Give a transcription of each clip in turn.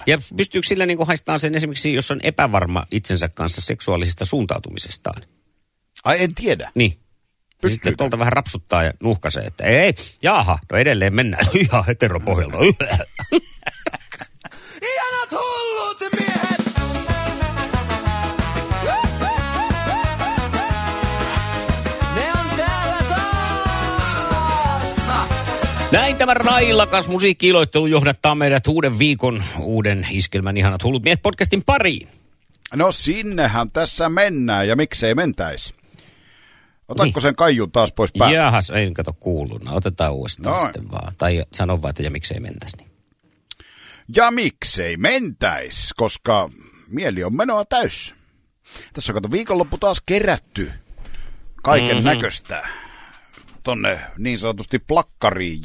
Ja pystyykö sillä niin kuin haistaan sen esimerkiksi, jos on epävarma itsensä kanssa seksuaalisesta suuntautumisestaan? Ai en tiedä. Niin. Ja sitten tuolta vähän rapsuttaa ja nuhkaisee, että ei, jaha, no edelleen mennään ihan heteropohjalta. Ihanat hullut miehet! Ne on täällä taas! Näin tämä railakas musiikki-iloittelu johdattaa meidät uuden viikon, uuden Iskelmän ihanat hullut miehet podcastin pariin. No sinnehän tässä mennään ja miksei mentäisi. Otatko sen kaijun taas pois päältä? Jahas, ei kato kuullut. No, otetaan uudestaan Noin. sitten vaan. Tai sano vaan, että ja miksei mentäisi. Niin. Ja miksei mentäis, koska mieli on menoa täys. Tässä on kato viikonloppu taas kerätty kaiken näköistä tonne niin sanotusti plakkariin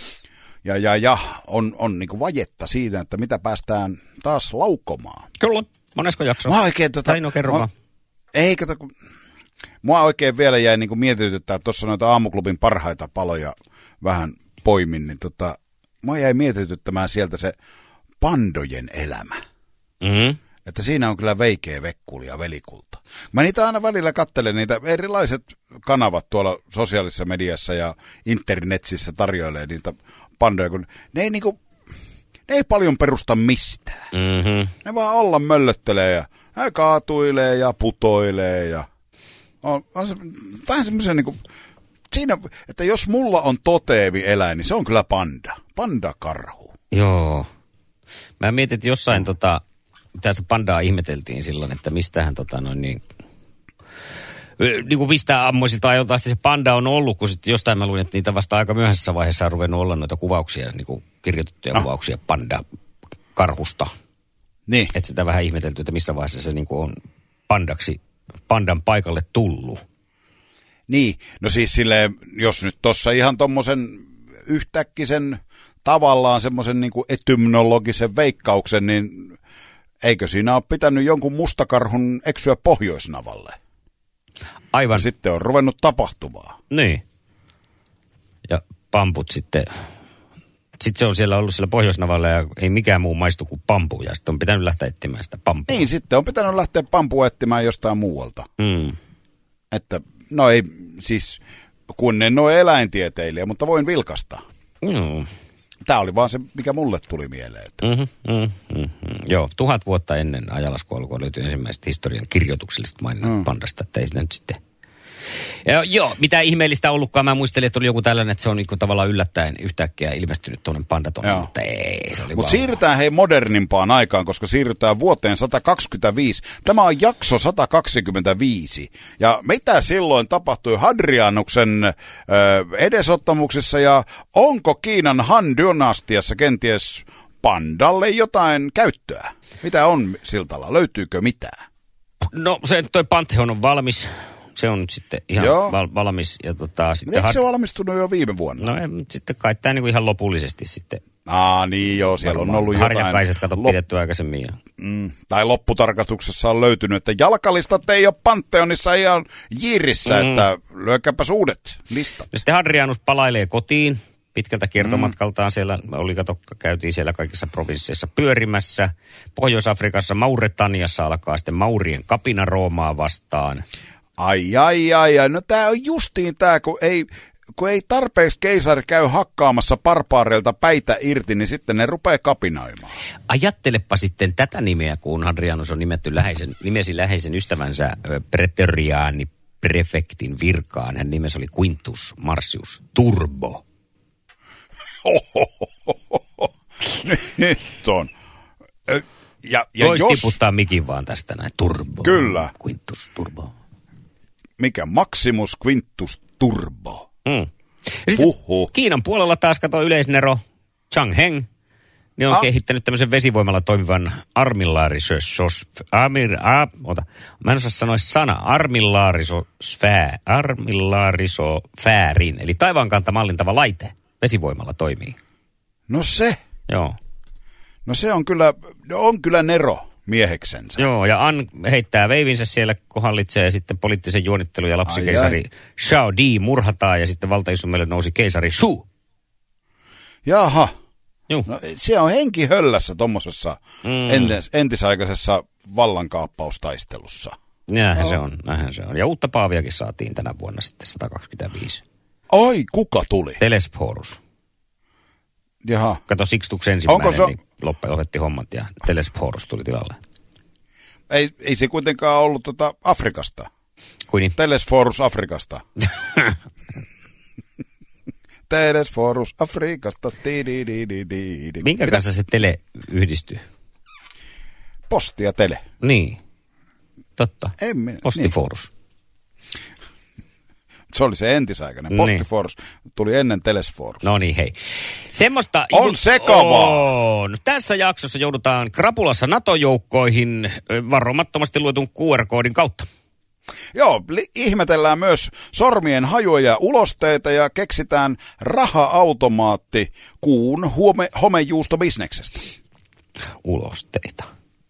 ja on niinku vajetta siitä, että mitä päästään taas laukomaan. Kyllä, monesko jakso? Mä oikein Tai no kerro vaan. Ei kato, kun mua oikein vielä jäi niinku mietityttää, että tuossa noita aamuklubin parhaita paloja vähän poimin, niin mua jäi mietityttämään sieltä se pandojen elämä. Mm-hmm. Että siinä on kyllä veikeä vekkuli ja velikulta. Mä niitä aina välillä katselen, niitä erilaiset kanavat tuolla sosiaalisessa mediassa ja internetsissä tarjoilee niitä pandoja, kun ne ei paljon perusta mistään. Mm-hmm. Ne vaan olla möllöttelee ja ne kaatuilee ja putoilee ja on se vähän semmoisen niinku, siinä, että jos mulla on toteemi eläin, niin se on kyllä panda. Pandakarhu. Joo. Mä mietin, että jossain mitä se pandaa ihmeteltiin silloin, että mistähän niin kuin mistä ammoisilta ajoilta asti se panda on ollut, kun sitten jostain mä luin, että niitä vasta aika myöhäisessä vaiheessa on ruvennut olla noita kuvauksia, niin kuin kirjoitettuja kuvauksia panda-karhusta. Niin. Että sitä vähän ihmetelty, että missä vaiheessa se niin kuin on pandan paikalle tullut. Niin, no siis silleen, jos nyt tossa ihan tommosen yhtäkkisen tavallaan semmoisen niin kuin etymnologisen veikkauksen, niin eikö siinä ole pitänyt jonkun mustakarhun eksyä Pohjoisnavalle? Aivan. Ja sitten on ruvennut tapahtumaan. Niin. Ja pamput sitten se on siellä ollut siellä Pohjoisnavalla ja ei mikään muu maistu kuin pampu. Ja sitten on pitänyt lähteä etsimään sitä pampua. Niin, sitten on pitänyt lähteä pampua etsimään jostain muualta. Mm. Että, no ei, siis kun en ole eläintieteilijä, mutta voin vilkasta. Mm. Tämä oli vaan se, mikä mulle tuli mieleen. Joo, 1000 vuotta ennen ajalaskualkua löytyi ensimmäiset historian kirjoitukselliset maininnat pandasta, että ei se nyt sitten. Ja, joo, mitä ihmeellistä ollutkaan. Mä muistelin, että oli joku tällainen, että se on niinku tavallaan yllättäen yhtäkkiä ilmestynyt tuonne pandatonne, mutta ei, se oli Mutta siirrytään modernimpaan aikaan, koska siirrytään vuoteen 125. Tämä on jakso 125. Ja mitä silloin tapahtui Hadrianuksen edesottamuksessa ja onko Kiinan Han-dynastiassa kenties pandalle jotain käyttöä? Mitä on Siltala? Löytyykö mitään? No se toi Pantheon on valmis. Se on sitten ihan valmis. Ja sitten eikö se valmistunut jo viime vuonna? No sitten kai tämä niinku ihan lopullisesti sitten. Niin joo, siellä on ollut jotain. Harjakaiset pidetty aikaisemmin. Tai lopputarkastuksessa on löytynyt, että jalkalistat ei ole Pantheonissa ihan jiirissä, että lyökääpäs uudet listat. Ja sitten Hadrianus palailee kotiin pitkältä kiertomatkaltaan. Siellä käytiin siellä kaikissa provinsseissa pyörimässä. Pohjois-Afrikassa, Mauretaniassa alkaa sitten Maurien kapina Roomaa vastaan. Ai. No tää on justiin tää, kun ei tarpeeksi keisari käy hakkaamassa barbaareilta päitä irti, niin sitten ne rupeaa kapinoimaan. Ajattelepa sitten tätä nimeä, kun Hadrianus on nimesi läheisen ystävänsä Pretoriani prefektin virkaan. Hän nimesi oli Quintus Marcius Turbo. Nyt on. Voisi tiputtaa mikin vaan tästä näin. Turbo. Kyllä. Quintus Turbo. Mikä? Maximus Quintus Turbo. Ja sitten Kiinan puolella taas katsoo yleisnero Chang Heng. Ne on kehittänyt tämmöisen vesivoimalla toimivan mä en osaa sanoa sana. Armillaarisofäärin. Eli taivaankaanta mallintava laite vesivoimalla toimii. No se. Joo. No se on kyllä nero mieheksensä. Joo, ja heittää veivinsä siellä, kun hallitsee, ja sitten poliittisen juonittelun ja lapsikeisari Shao Di murhataan, ja sitten valtaistumelle nousi keisari Shu. Jaha. Juh. No, se on henki höllässä tuommoisessa entisaikaisessa vallankaappaustaistelussa. Näinhän se on. Ja uutta paaviakin saatiin tänä vuonna sitten 125. Ai, kuka tuli? Telesphorus. Jaha. Kato, Sixtux ensimmäinen, niin lopetti hommat ja Telesphorus tuli tilalle. Ei se kuitenkaan ollut Afrikasta. Kuin niin? Telesphorus Afrikasta. Telesphorus Afrikasta. Minkä kanssa se tele yhdistyy? Posti ja tele. Niin. Totta. Niin. Postiforus. Se oli se entisaikainen. Postiforus tuli ennen Telesphorus. No niin, hei. Semmoista... On sekavaa! On. Tässä jaksossa joudutaan krapulassa NATO-joukkoihin varomattomasti luetun QR-koodin kautta. Joo, ihmetellään myös sormien hajuja ja ulosteita ja keksitään raha-automaatti kuun homejuustobisneksestä. Ulosteita.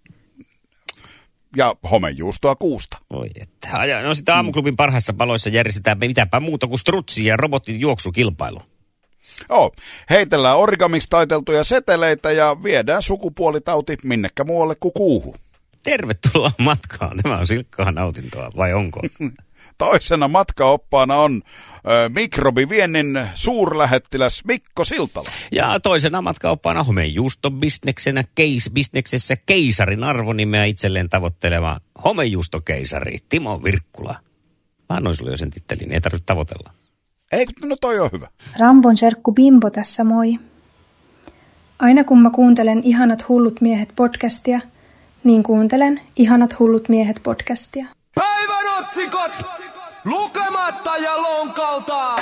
Ja homejuustoa kuusta. Oi että. No sitä aamuklubin parhaissa paloissa järjestetään mitäpä muuta kuin strutsi ja robotin juoksukilpailu. Joo, heitellään origamiksi taiteltuja seteleitä ja viedään sukupuolitauti minnekä muualle kuin kuuhun. Tervetuloa matkaan. Tämä on silkkaa nautintoa, vai onko? Toisena matkaoppaana on mikrobiviennin suurlähettiläs Mikko Siltala. Ja toisena matkaoppaana homejuustobisneksessä keisarin arvonimeä itselleen tavoitteleva homejuustokeisari Timo Virkkula. Mä annoin sulle jo sen tittelin, ei tarvitse tavoitella. Ei, no toi on hyvä. Rambon serkku Bimbo tässä moi. Aina kun mä kuuntelen Ihanat hullut miehet podcastia, niin kuuntelen Ihanat hullut miehet podcastia. Päivän otsikot! Lukematta ja lonkalta!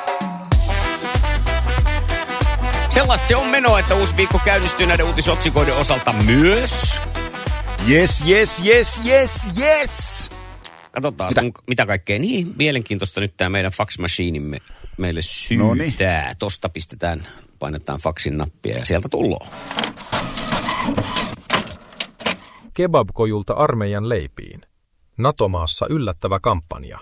Sellaista se on menoa, että uusi viikko käynnistyy näiden uutisotsikoiden osalta myös. Yes. Katsotaan, mitä kaikkea. Niin, mielenkiintoista nyt tämä meidän fax-machiinimme meille syytää. Noniin. Tosta painetaan faxin nappia ja sieltä tulloo. Kebabkojulta armeijan leipiin. NATO-maassa yllättävä kampanja.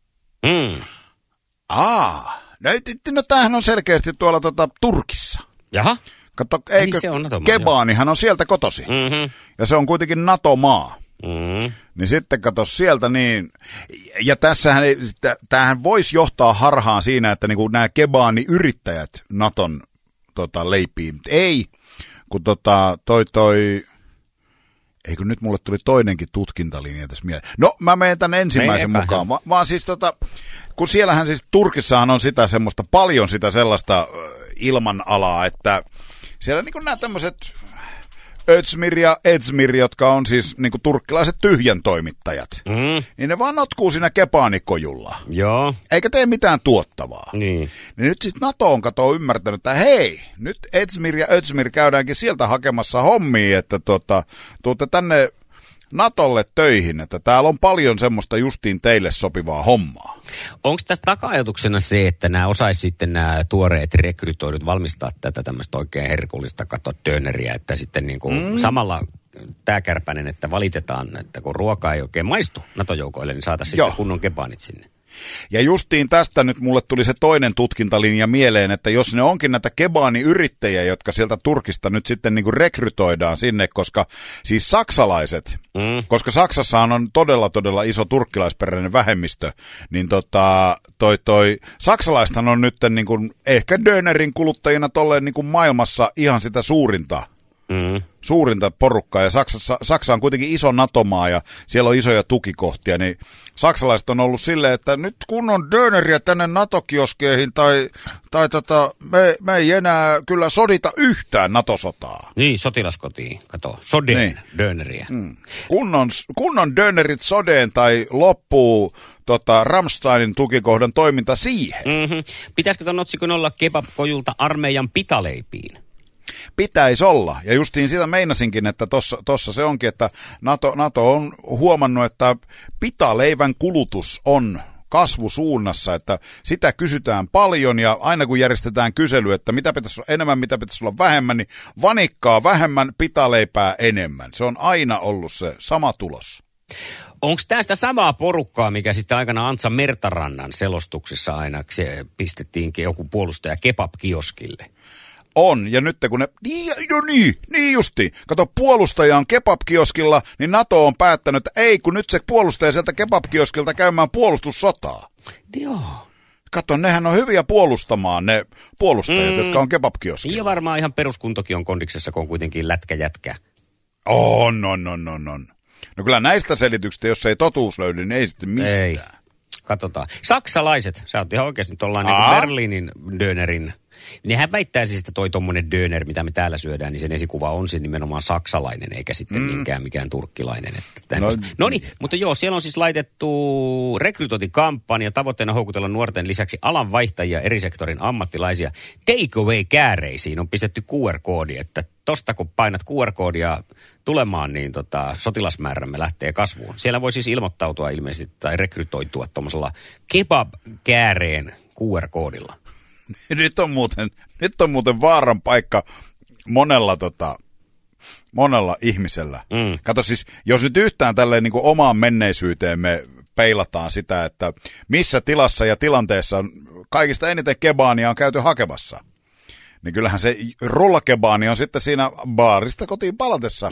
No tämähän on selkeästi tuolla Turkissa. Jaha. Kato, eikö se on NATO-maa, Kebaanihan on sieltä kotosi. Mm-hmm. Ja se on kuitenkin NATO-maa. Mm-hmm. Niin sitten kato sieltä niin, ja tämähän voisi johtaa harhaan siinä, että niinku nämä Kebaani-yrittäjät Naton leipiin. Ei, kun eikö nyt mulle tuli toinenkin tutkintalinja tässä mieleen. No, mä menen tämän ensimmäisen mukaan. Vaan siis kun siellähän siis Turkissahan on sitä semmoista, paljon sitä sellaista ilmanalaa, että siellä niin kuin nämä tämmöiset Özmir ja Ezmir, jotka on siis niin kuin turkkilaiset tyhjän toimittajat, niin ne vaan notkuu siinä kebaanikojulla. Joo. Eikä tee mitään tuottavaa. Niin nyt sitten NATO on ymmärtänyt, että hei, nyt Ezmir ja Özmir käydäänkin sieltä hakemassa hommia, että tuutte tänne Natolle töihin, että täällä on paljon semmoista justiin teille sopivaa hommaa. Onko tässä taka-ajatuksena se, että nämä osaisi sitten nämä tuoreet rekrytoidut valmistaa tätä tämmöistä oikein herkullista döneriä, että sitten niin kuin samalla tämä kärpäinen, että valitetaan, että kun ruoka ei oikein maistu NATO-joukoille, niin saataisiin sitten kunnon kebaanit sinne. Ja justiin tästä nyt mulle tuli se toinen tutkintalinja mieleen, että jos ne onkin näitä kebaaniyrittäjiä, jotka sieltä Turkista nyt sitten niin kuin rekrytoidaan sinne, koska siis saksalaiset, koska Saksassahan on todella iso turkkilaisperäinen vähemmistö, niin saksalaisethan on nyt niin kuin ehkä dönerin kuluttajina tolleen niin kuin maailmassa ihan sitä suurinta porukkaa, ja Saksa on kuitenkin iso NATO-maa, ja siellä on isoja tukikohtia, niin saksalaiset on ollut silleen, että nyt kun on döneriä tänne NATO-kioskeihin, tai me ei enää kyllä sodita yhtään NATO-sotaa. Niin, sotilaskotiin, kato, döneriä. Kunnon dönerit sodeen, tai loppuu Rammsteinin tukikohdan toiminta siihen. Pitäisikö ton otsikon olla kebabkojulta armeijan pitaleipiin? Pitäisi olla. Ja justiin sitä meinasinkin, että tossa se onkin, että NATO on huomannut, että pitaleivän kulutus on kasvusuunnassa, että sitä kysytään paljon ja aina kun järjestetään kysely, että mitä pitäisi olla enemmän, mitä pitäisi olla vähemmän, niin vanikkaa vähemmän, pitaleipää enemmän. Se on aina ollut se sama tulos. Onko tästä samaa porukkaa, mikä sitten aikana Antsa Mertarannan selostuksissa aina pistettiinkin joku puolustaja kebab-kioskille? On, ja nyt kun ne, niin justiin. Kato, puolustaja on kebab-kioskilla, niin NATO on päättänyt, että ei, kun nyt se puolustaja sieltä kebab-kioskilta käymään puolustussotaa. Joo. Kato, nehän on hyviä puolustamaan ne puolustajat, jotka on kebab-kioskilla. Ja varmaan ihan peruskuntokin on kondiksessa, kun on kuitenkin lätkäjätkä. On. No kyllä näistä selityksistä, jos ei totuus löydy, niin ei sitten mistään. Ei. Katsotaan. Saksalaiset, sä oot ihan oikeasti tuollain niin Berliinin dönerin. Nehän väittää siis, että toi tommonen döner, mitä me täällä syödään, niin sen esikuva on siis nimenomaan saksalainen, eikä sitten niinkään mikään turkkilainen. No niin, mutta joo, siellä on siis laitettu rekrytointikampanja, tavoitteena houkutella nuorten lisäksi alanvaihtajia eri sektorin ammattilaisia. Takeaway-kääreisiin on pistetty QR-koodi, että tosta kun painat QR-koodia tulemaan, niin sotilasmäärämme lähtee kasvuun. Siellä voi siis ilmoittautua ilmeisesti tai rekrytoitua tuommoisella kebab-kääreen QR-koodilla. Nyt on muuten vaaran paikka monella ihmisellä. Kato siis, jos nyt yhtään tälleen niin kuin omaan menneisyyteen me peilataan sitä, että missä tilassa ja tilanteessa on kaikista eniten kebaania on käyty hakemassa, niin kyllähän se rullakebaani on sitten siinä baarista kotiin palatessa.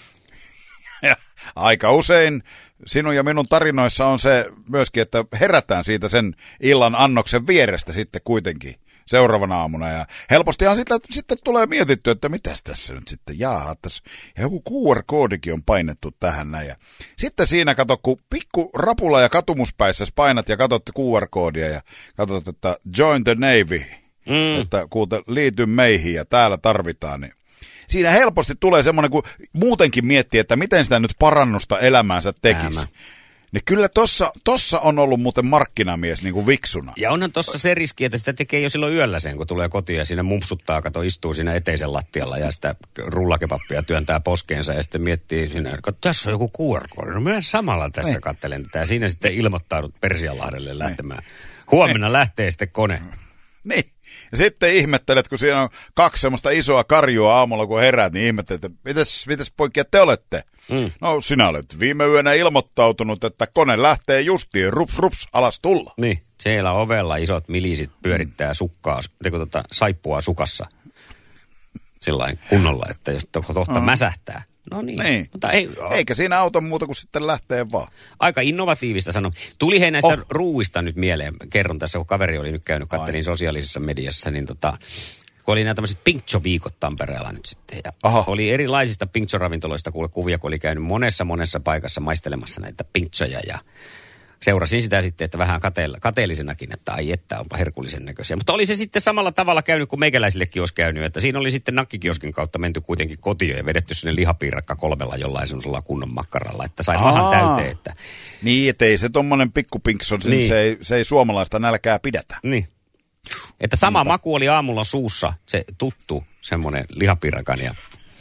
Ja aika usein sinun ja minun tarinoissa on se myöskin, että herätään siitä sen illan annoksen vierestä sitten kuitenkin seuraavana aamuna. Ja helpostihan sitten tulee mietitty, että mitäs tässä nyt sitten, tässä joku QR-koodikin on painettu tähän näin. Ja sitten siinä kato, kun pikku rapula ja katumuspäissä painat ja katsot QR-koodia ja katsot, että join the Navy, että kuulta liity meihin ja täällä tarvitaan, niin siinä helposti tulee semmoinen, kun muutenkin miettii, että miten sitä nyt parannusta elämäänsä tekisi. Niin kyllä tossa on ollut muuten markkinamies niin kuin viksuna. Ja onhan tossa se riski, että sitä tekee jo silloin yöllä sen, kun tulee kotiin ja siinä mumpsuttaa, istuu siinä eteisen lattialla ja sitä rullakepappia työntää poskeensa ja sitten miettii siinä, että tässä on joku QR-koodi. No minä samalla tässä katselen tätä ja siinä sitten ilmoittaudut Persianlahdelle lähtemään. Huomenna lähtee sitten kone. Niin. Ja sitten ihmettelet, kun siinä on 2 semmoista isoa karjua aamulla, kun heräät, niin ihmettelet, että mitäs poikia te olette? No sinä olet viime yönä ilmoittautunut, että kone lähtee justiin, rups, alas tulla. Niin, siellä ovella isot milisit pyörittää saippua sukassa sillain kunnolla, että jos kohta mäsähtää. No niin. Mutta eikä siinä auta muuta kuin sitten lähtee vaan. Aika innovatiivista sanoa. Tuli näistä ruuista nyt mieleen. Kerron tässä, kun kaveri oli nyt käynyt, kattelin sosiaalisessa mediassa, niin kun oli nämä tämmöiset pinkcho-viikot Tampereella nyt sitten. Ja oli erilaisista pinkcho-ravintoloista kuvia, kun oli käynyt monessa paikassa maistelemassa näitä pinkchoja ja seurasin sitä sitten, että vähän kateellisenakin, että ai että onpa herkullisen näköisiä. Mutta oli se sitten samalla tavalla käynyt kuin meikäläisillekin olisi käynyt, että siinä oli sitten nakkikioskin kautta menty kuitenkin kotiin ja vedetty sinne lihapiirakka 3 jollain semmoisella kunnon makkaralla, että sai mahan täyteen. Että niin, ettei se tommonen pikkupinkson, niin. se ei suomalaista nälkää pidätä. Niin. Että sama maku oli aamulla suussa, se tuttu semmoinen lihapiirakan ja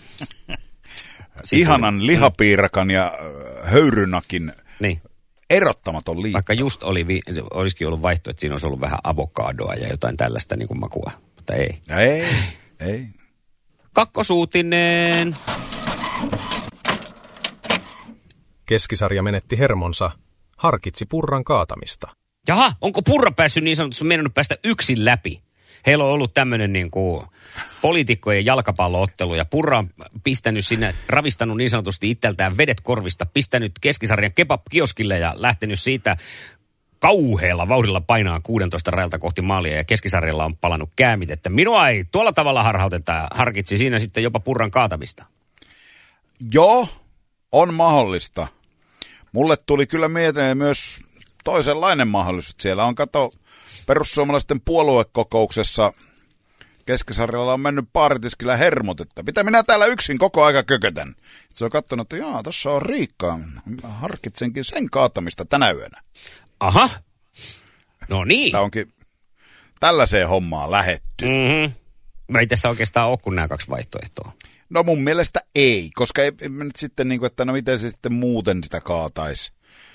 ihanan lihapiirakan ja höyrynakin. Niin. Erottamaton liippa. Vaikka just olisikin ollut vaihtoehto, että siinä olisi ollut vähän avokadoa ja jotain tällaista niin kuin makua, mutta ei. Ei. Kakkosuutinen. Keskisarja menetti hermonsa, harkitsi Purran kaatamista. Jaha, onko Purra päässyt niin sanotusti mennyt päästä yksin läpi? Heillä on ollut tämmöinen niin kuin poliitikkojen jalkapalloottelu ja Purra on pistänyt sinne, ravistanut niin sanotusti itseltään vedet korvista, pistänyt Keskisarjan kebab-kioskille ja lähtenyt siitä kauhealla vauhdilla painaa 16 rajalta kohti maalia ja Keskisarjalla on palannut käämit, että minua ei tuolla tavalla harhauteta, harkitsi siinä sitten jopa Purran kaatamista. Joo, on mahdollista. Mulle tuli kyllä mieleen myös toisenlainen mahdollisuus. Siellä on perussuomalaisten puoluekokouksessa Keskisarjalla on mennyt baaritiskillä hermot, että mitä minä täällä yksin koko aika kökötän. Se on katsonut, että tuossa on Riikka, harkitsenkin sen kaatamista tänä yönä. Aha, no niin. Tämä onkin tällaiseen hommaan lähetty. Ei tässä oikeastaan ole kuin nämä 2 vaihtoehtoa. No mun mielestä ei, koska ei nyt sitten niin kuin, että no miten se sitten muuten sitä kaataisi.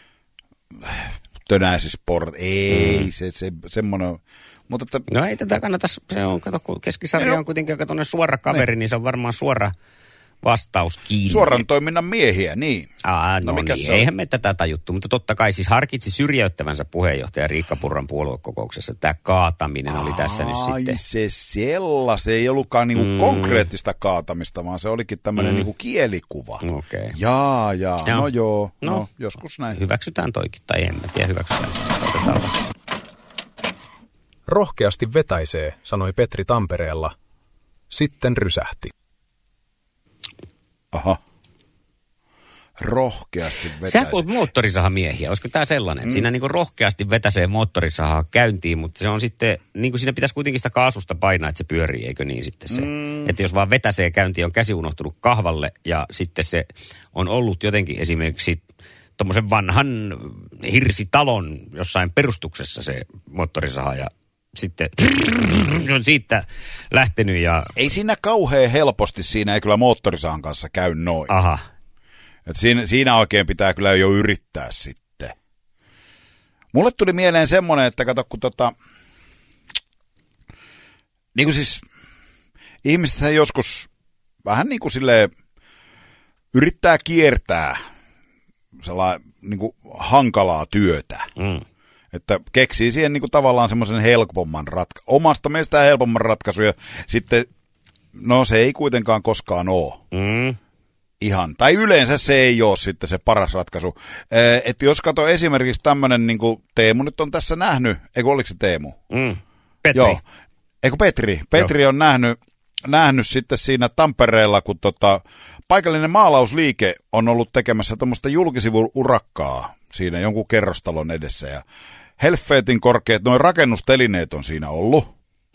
Tönäisi sport, ei, se semmoinen. Mutta että no ei tätä kannata, se on, kato, kun Keskisarja on kuitenkin aika tuonne suora kaveri, niin se on varmaan suora vastaus kiinni. Suoran toiminnan miehiä, niin. No niin, eihän me tätä tajuttu, mutta totta kai siis harkitsi syrjäyttävänsä puheenjohtaja Riikka Purran puoluekokouksessa. Tämä kaataminen oli tässä nyt sitten. Se ei ollutkaan niinku konkreettista kaatamista, vaan se olikin tämmöinen niinku kielikuva. Okei. Jaa, no joskus näin. Hyväksytään toikin, tai en mä tiedä hyväksytään. Otetaan vasta. Rohkeasti vetäisee, sanoi Petri Tampereella. Sitten rysähti. Aha. Rohkeasti vetäisee. Sähän olet moottorisahamiehiä. Olisiko tämä sellainen, että siinä niinku rohkeasti vetäisee moottorisahaa käyntiin, mutta se on sitten, niinku siinä pitäisi kuitenkin sitä kaasusta painaa, että se pyörii, eikö niin sitten se. Että jos vaan vetäisee käyntiin, on käsi unohtunut kahvalle ja sitten se on ollut jotenkin esimerkiksi tommosen vanhan hirsitalon jossain perustuksessa se moottorisaha ja sitten on siitä lähtenyt ja... Ei siinä kauhean helposti, siinä ei kyllä moottorisahan kanssa käy noin. Aha. Et siinä oikein pitää kyllä jo yrittää sitten. Mulle tuli mieleen semmoinen, että kato kun niin kuin siis ihmisethän joskus vähän niin kuin silleen yrittää kiertää sellainen niin kuin hankalaa työtä. Että keksii siihen niin kuin tavallaan semmoisen helpomman omasta mielestään helpomman ratkaisun ja sitten, no se ei kuitenkaan koskaan ole. Ihan. Tai yleensä se ei ole sitten se paras ratkaisu. Että jos kato esimerkiksi tämmöinen, niin kuin Teemu nyt on tässä nähnyt, eikö oliko se Teemu? Petri. Joo. Eikö Petri? Petri on nähnyt sitten siinä Tampereella, kun paikallinen maalausliike on ollut tekemässä tuommoista julkisivu-urakkaa siinä jonkun kerrostalon edessä ja helfeetin korkeat, noin rakennustelineet on siinä ollut.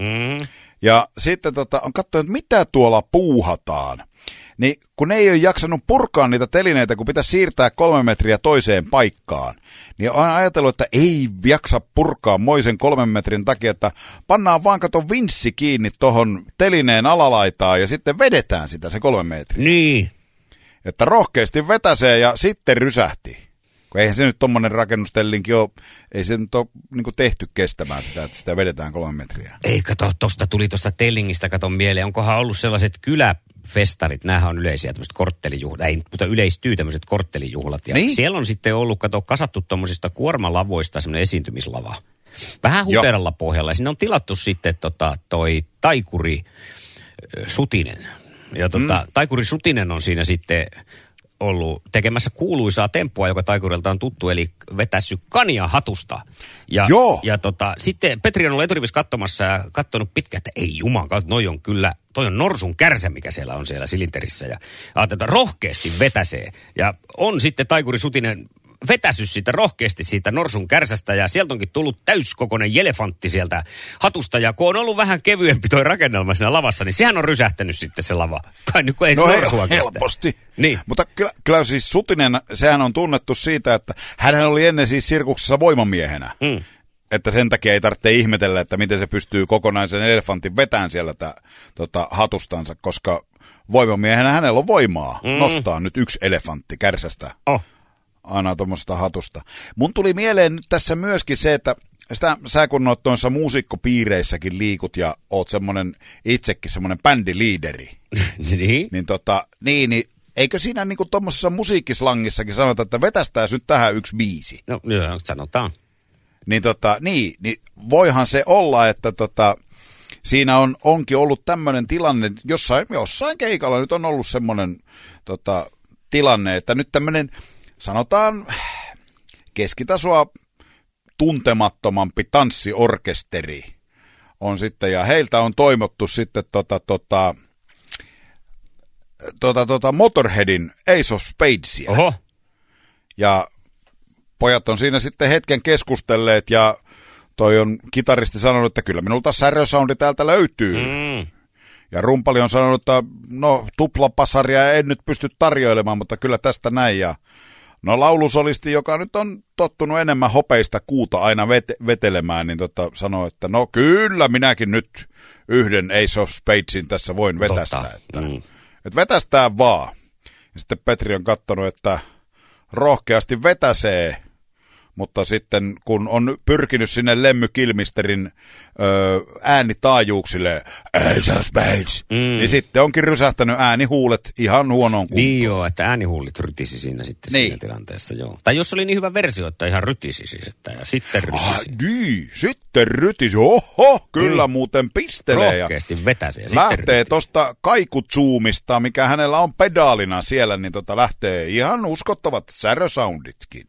Ja sitten on katsonut, että mitä tuolla puuhataan. Niin kun ne ei ole jaksanut purkaa niitä telineitä, kun pitäisi siirtää 3 metriä toiseen paikkaan, niin on ajatellut, että ei jaksa purkaa moisen 3 metrin takia, että pannaan vaan kato vinssi kiinni tohon telineen alalaitaan ja sitten vedetään sitä se 3 metriä. Niin. Että rohkeasti vetäsee ja sitten rysähti. Eihän se nyt tommonen rakennustellinkin ole, ei se nyt ole niin kuin tehty kestämään sitä, että sitä vedetään 3 metriä. Ei kato, tuli tuosta tellingistä katon mieleen. Onkohan ollut sellaiset kyläfestarit, nämähän on yleisiä tämmöiset korttelijuhlat, mutta yleistyy tämmöiset korttelijuhlat. Ja niin? Siellä on sitten ollut, kasattu tuommoisista kuormalavoista semmoinen esiintymislava. Vähän huteralla pohjalla. Ja siinä on tilattu sitten toi Taikuri Sutinen. Ja Taikuri Sutinen on siinä sitten ollut tekemässä kuuluisaa temppua, joka Taikurilta on tuttu, eli vetässyt kania hatusta. Ja sitten Petri on ollut eturivissä katsomassa ja katsonut pitkään, että ei juman kautta, toi on norsun kärsä, mikä siellä on siellä silinterissä. Ja ajattelin, että rohkeasti vetäsee. Ja on sitten Taikuri Sutinen vetässyt siitä rohkeasti siitä norsun kärsästä ja sieltä onkin tullut täyskokoinen elefantti sieltä hatusta ja kun on ollut vähän kevyempi toi rakennelma siinä lavassa, niin sehän on rysähtänyt sitten se lava. Kai nyt kun ei se norsua kestä. Helposti. Niin. Mutta kyllä siis Sutinen, sehän on tunnettu siitä, että hänhän oli ennen siis sirkuksessa voimamiehenä. Että sen takia ei tarvitse ihmetellä, että miten se pystyy kokonaisen elefantin vetään siellä hatustansa, koska voimamiehenä hänellä on voimaa nostaa nyt yksi elefantti kärsästä. Aina tuommoista hatusta. Mun tuli mieleen nyt tässä myöskin se, että sä kun oot noissa muusikkopiireissäkin liikut ja oot itsekin semmoinen bändiliideri. niin, eikö siinä niinku tommosessa musiikkislangissakin sanota, että vetästään nyt tähän yksi biisi? No, joo, sanotaan. Niin, voihan se olla, että siinä onkin ollut tämmöinen tilanne, jossain keikalla nyt on ollut semmoinen tilanne, että nyt tämmöinen sanotaan keskitasoa tuntemattomampi tanssiorkesteri on sitten, ja heiltä on toivottu sitten Motorheadin Ace of Spadesia. Oho. Ja pojat on siinä sitten hetken keskustelleet, ja toi on kitaristi sanonut, että kyllä minulta särösoundi täältä löytyy. Ja rumpali on sanonut, että no tuplapasaria en nyt pysty tarjoilemaan, mutta kyllä tästä näin, ja no laulusolisti, joka nyt on tottunut enemmän hopeista kuuta aina vetelemään, niin sanoo, että no kyllä minäkin nyt yhden Ace of Spadesin tässä voin vetästää. Että vetästää vaan. Ja sitten Petri on katsonut, että rohkeasti vetäsee, Mutta sitten kun on pyrkinyt sinne Lemmy Kilmisterin äänitaajuuksille, niin sitten onkin rysähtänyt äänihuulet ihan huonoon kuntoon. Niin joo, että äänihuulit rytisi siinä sitten siinä tilanteessa, joo. Tai jos oli niin hyvä versio, että ihan rytisi siis, että ja sitten rytisi. Niin, sitten rytisi. Oho, kyllä muuten pistelee. Rohkeasti vetäisi ja lähtee tosta kaikutsuumista, mikä hänellä on pedaalina siellä, niin lähtee ihan uskottavat särösounditkin.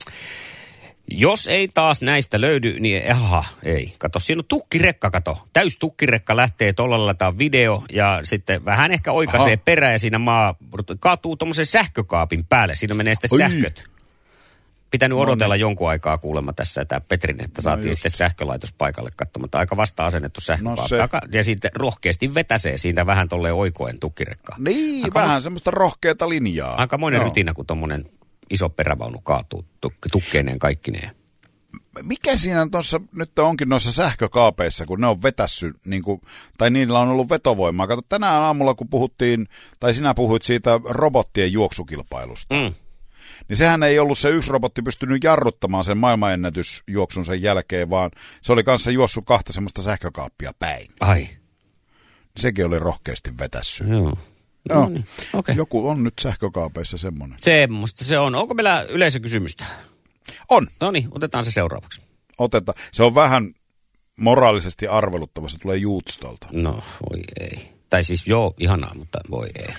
Jos ei taas näistä löydy, niin ei. Kato, siinä on tukkirekka, Täys tukkirekka lähtee tuolla lailla video ja sitten vähän ehkä oikaisee perään ja siinä kaatuu tommosen sähkökaapin päälle. Siinä menee sitten sähköt. Pitänyt odotella jonkun aikaa kuulemma tässä tämä Petrin, että saatiin sitten sähkölaitos paikalle katsomaan. Aika vasta asennettu sähkökaappi. Ja sitten rohkeasti vetäsee siitä vähän tolleen oikoen tukkirekkaa. Niin, vähän semmoista rohkeata linjaa. Aikamoinen rytinä, kun tommonen iso perävaunu kaatuu tukkeineen kaikkineen. Mikä siinä tuossa nyt onkin noissa sähkökaapeissa, kun ne on vetässyt, niin kuin, tai niillä on ollut vetovoimaa. Kato, tänään aamulla, kun puhuttiin, tai sinä puhuit siitä robottien juoksukilpailusta, niin sehän ei ollut se yksi robotti pystynyt jarruttamaan sen maailmanennätysjuoksun sen jälkeen, vaan se oli kanssa juossut 2 semmoista sähkökaappia päin. Ai. Sekin oli rohkeasti vetässyt. Joo. No niin. Okay. Joku on nyt sähkökaapeissa semmoinen. Semmoista se on. Onko meillä yleisökysymystä? On. No niin, otetaan se seuraavaksi. Otetaan. Se on vähän moraalisesti arveluttava. Se tulee Juutstolta. No, voi ei. Tai siis joo, ihanaa, mutta voi ei.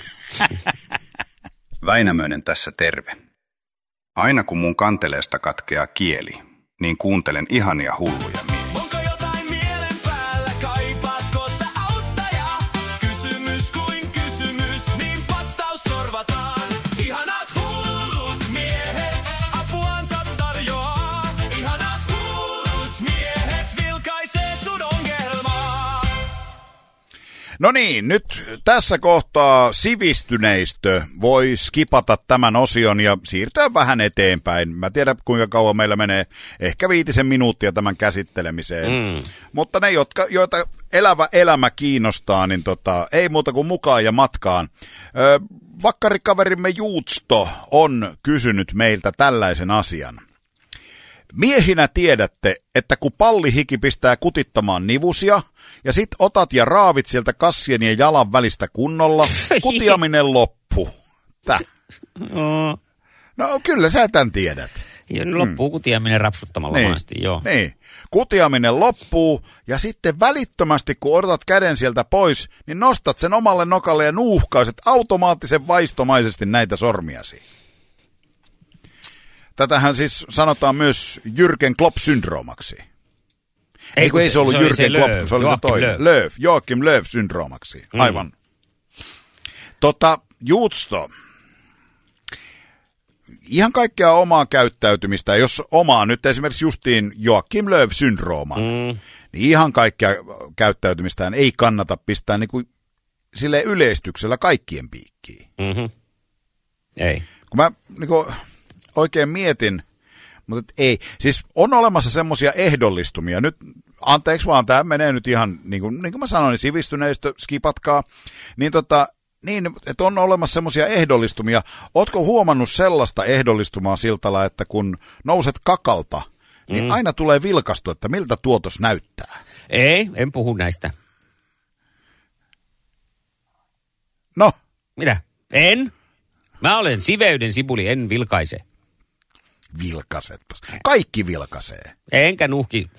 Väinämöinen tässä terve. Aina kun mun kanteleesta katkeaa kieli, niin kuuntelen ihania hulluja miehiä. Onko jotain mielen päällä, kaipaatko sä auttajaa? Kysymys kuin kysymys, niin vastaus sorvataan. Ihanat hullut miehet, apuansa tarjoaa. Ihanat hullut miehet, vilkaisee sun ongelmaa. No niin, nyt tässä kohtaa sivistyneistö voi skipata tämän osion ja siirtyä vähän eteenpäin. Mä tiedän, kuinka kauan meillä menee, ehkä 5 minuuttia tämän käsittelemiseen. Mutta ne, joita elävä elämä kiinnostaa, niin ei muuta kuin mukaan ja matkaan. Vakkarikaverimme Juutsto on kysynyt meiltä tällaisen asian. Miehinä tiedätte, että kun pallihiki pistää kutittamaan nivusia, ja sit otat ja raavit sieltä kassien ja jalan välistä kunnolla, kutiaminen loppuu. No kyllä sä tämän tiedät. Loppuu kutiaminen rapsuttamalla monesti, joo. Niin, kutiaminen loppuu, ja sitten välittömästi kun odotat käden sieltä pois, niin nostat sen omalle nokalle ja nuuhkaiset automaattisen vaistomaisesti näitä sormiasi. Tätähän siis sanotaan myös Jürgen Klopp-syndroomaksi. Ei se ollut Jürgen Klopp, se oli se toinen. Joachim Löw-syndroomaksi. Aivan. Juutsto. Ihan kaikkea omaa käyttäytymistä, jos omaa nyt esimerkiksi justiin Joachim Löw-syndrooman, niin ihan kaikkea käyttäytymistään ei kannata pistää niin kuin silleen yleistyksellä kaikkien piikkiin. Ei. Kun mä niin kuin oikein mietin, mutta ei. Siis on olemassa semmoisia ehdollistumia. Nyt, anteeksi vaan, tämä menee nyt ihan, niin kuin mä sanoin, sivistyneistö, skipatkaa. Niin, että on olemassa semmoisia ehdollistumia. Ootko huomannut sellaista ehdollistumaa siltalla, että kun nouset kakalta, niin aina tulee vilkastu, että miltä tuotos näyttää? Ei, en puhu näistä. No? Mitä? En. Mä olen siveyden sipuli, en vilkaise. Vilkasetpas. Kaikki vilkaisee. Enkä nuhki.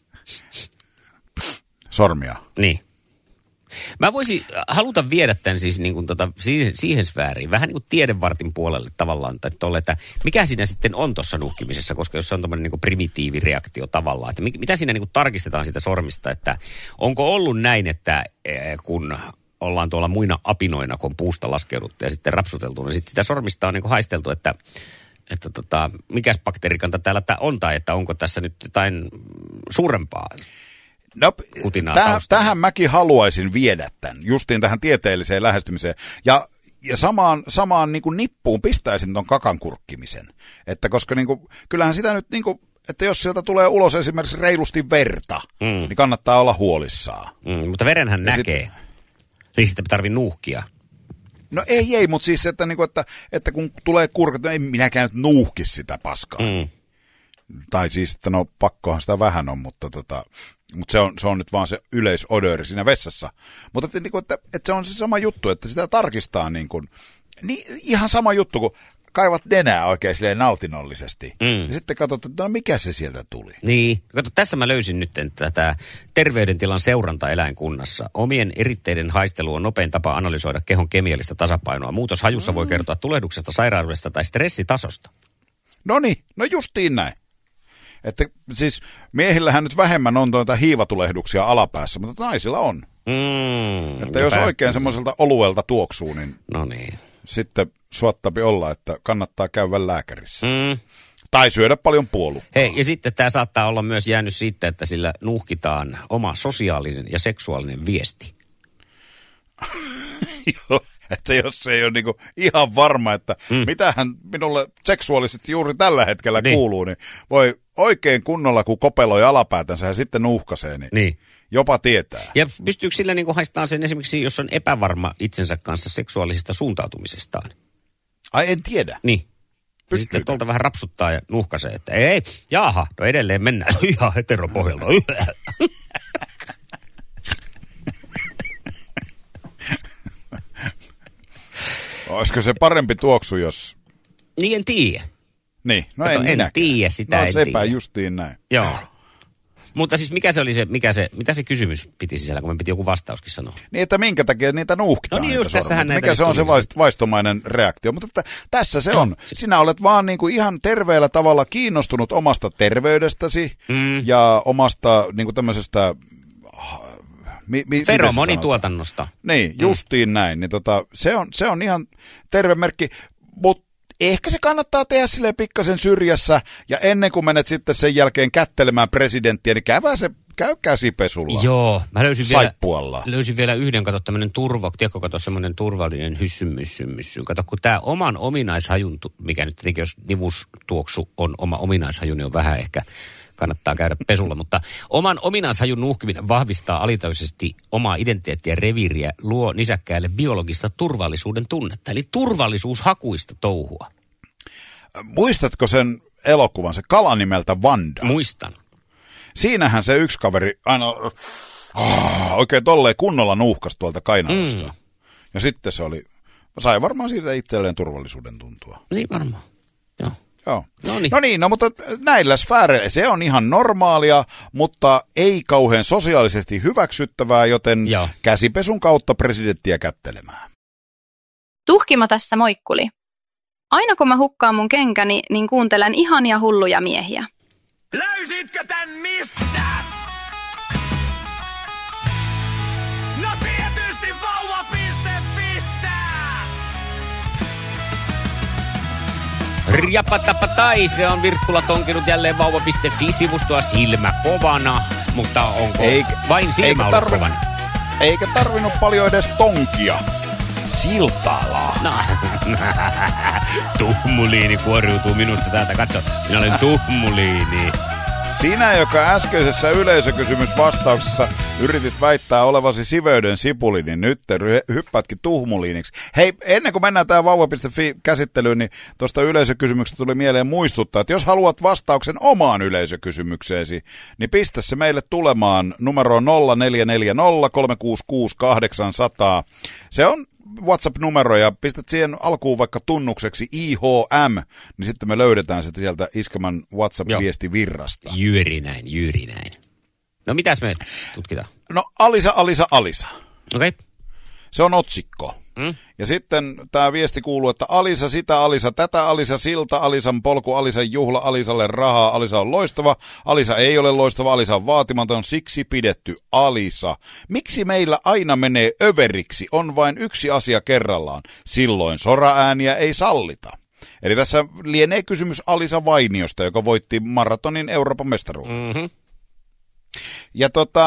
Sormia. Niin. Mä voisin haluta viedä tämän siis niin kuin siihen sfääriin, vähän niin kuin tiedevartin puolelle tavallaan, että mikä siinä sitten on tuossa nuhkimisessa, koska jos se on tämmöinen niin kuin primitiivireaktio tavallaan, että mitä siinä niin kuin tarkistetaan sitä sormista, että onko ollut näin, että kun ollaan tuolla muina apinoina, kun on puusta laskeuduttu ja sitten rapsuteltu, niin sitten sitä sormista on niin kuin haisteltu, että mikäs bakteerikanta täällä on, tai että onko tässä nyt jotain suurempaa kutinaa taustalla. Tähän mäkin haluaisin viedä tämän, justiin tähän tieteelliseen lähestymiseen. Ja samaan niin kuin nippuun pistäisin ton kakan kurkkimisen. Että koska niin kuin, kyllähän sitä nyt, niin kuin, että jos sieltä tulee ulos esimerkiksi reilusti verta, niin kannattaa olla huolissaan. Mutta verenhän näkee. Siis sitä tarvii nuuhkia. No ei, mutta siis, että kun tulee kurkat, no ei minäkään nyt nuuhki sitä paskaa. Tai siis, että no pakkohan sitä vähän on, mutta se on nyt vaan se yleisodööri siinä vessassa. Mutta että se on se sama juttu, että sitä tarkistaa niin ihan sama juttu, kun kaivat nenää oikein silleen nautinnollisesti. Ja sitten katsot, että no mikä se sieltä tuli. Niin. Kato, tässä mä löysin nyt tätä terveydentilan seuranta eläinkunnassa. Omien eritteiden haistelu on nopein tapa analysoida kehon kemiallista tasapainoa. Muutos hajussa voi kertoa tulehduksesta, sairaudesta tai stressitasosta. No justiin näin. Että siis miehillähän nyt vähemmän on hiivatulehduksia alapäässä, mutta naisilla on. Että jos oikein semmoiselta oluelta tuoksuu, niin, sitten suottapi olla, että kannattaa käydä lääkärissä. Tai syödä paljon puolukkaa. Hei, ja sitten tämä saattaa olla myös jäänyt siitä, että sillä nuuhkitaan oma sosiaalinen ja seksuaalinen viesti. Joo, että jos ei ole niinku ihan varma, että mitähän minulle seksuaalisesti juuri tällä hetkellä kuuluu, niin voi oikein kunnolla, kun kopeloi alapäätänsä ja sitten nuuhkasee, niin jopa tietää. Ja pystyykö sillä niinku haistaa sen esimerkiksi, jos on epävarma itsensä kanssa seksuaalisesta suuntautumisestaan? Ai en tiedä. Niin. Ja sitten tuolta vähän rapsuttaa ja nuuhkasee, että ei, jaaha, no edelleen mennään ihan heteropohjalta. Olisiko se parempi tuoksu, jos... Niin en tiedä. Niin, no kato, en tiedä, sitä en sepä tiedä. justiin näin. Joo. Mutta siis mitä se kysymys piti sisällä, kun me piti joku vastauskin sanoa? Niin, että minkä takia niitä nuuhkitaan. No niin, just tässähän näitä. Mikä se on se vaistomainen reaktio. Mutta että tässä se on. Sinä olet vaan niin kuin ihan terveellä tavalla kiinnostunut omasta terveydestäsi ja omasta niin kuin tämmöisestä... Feromonituotannosta. Niin, justiin näin. Niin se on ihan terve merkki, mutta ehkä se kannattaa tehdä silleen pikkasen syrjässä, ja ennen kuin menet sitten sen jälkeen kättelemään presidenttiä, niin käy käsipesulla. Joo, mä löysin vielä yhden, kato tämmöinen semmoinen turvallinen hyssymyssymyssy. Kato, kun tää oman ominaishajun, mikä nyt tietenkin jos nivustuoksu on oma ominaishaju, niin on vähän ehkä... kannattaa käydä pesulla, mutta oman ominaishajun nuuhkiminen vahvistaa alitajuisesti omaa identiteettiä ja reviiriä, luo nisäkkäille biologista turvallisuuden tunnetta, eli turvallisuushakuista touhua. Muistatko sen elokuvan, se kala nimeltä Wanda? Muistan. Siinähän se yksi kaveri aina oikein tolleen kunnolla nuuhkas tuolta kainalosta. Ja sitten sai varmaan siitä itselleen turvallisuuden tuntua. Niin varmaan, joo. Joo. No mutta näillä sfääreillä se on ihan normaalia, mutta ei kauhean sosiaalisesti hyväksyttävää, joten käsipesun kautta presidenttiä kättelemään. Tuhkimo tässä moikkuli. Aina kun mä hukkaan mun kenkäni, niin kuuntelen ihania hulluja miehiä. Löysitkö tän mistä? No tietysti vauva.fistä! Riapatapatai, se on Virkkula tonkinut jälleen vauva.fi-sivustoa silmä kovana, mutta onko vain silmä ollut kovana? Eikä tarvinnut paljon edes tonkia. Siltala. No. Tuhmuliini kuoriutuu minusta täältä. Katso, minä olen tuhmuliini. Sinä, joka äskeisessä yleisökysymysvastauksessa yritit väittää olevasi siveyden sipuli, niin nyt hyppäätkin tuhmuliiniksi. Hei, ennen kuin mennään tähän vauva.fi-käsittelyyn, niin tuosta yleisökysymyksestä tuli mieleen muistuttaa, että jos haluat vastauksen omaan yleisökysymykseesi, niin pistä se meille tulemaan numeroon 0440 366 800. Se on WhatsApp-numero ja pistät siihen alkuun vaikka tunnukseksi IHM, niin sitten me löydetään se sieltä Iskemän WhatsApp-viestivirrasta. Jyri näin. No mitäs me tutkitaan? No Alisa. Okei. Se on otsikko. Ja sitten tämä viesti kuuluu, että Alisa sitä, Alisa tätä, Alisa silta, Alisan polku, Alisan juhla, Alisalle rahaa, Alisa on loistava, Alisa ei ole loistava, Alisa on vaatimaton, siksi pidetty Alisa. Miksi meillä aina menee överiksi, on vain yksi asia kerrallaan, silloin soraääniä ei sallita. Eli tässä lienee kysymys Alisa Vainiosta, joka voitti maratonin Euroopan mestaruuden. Ja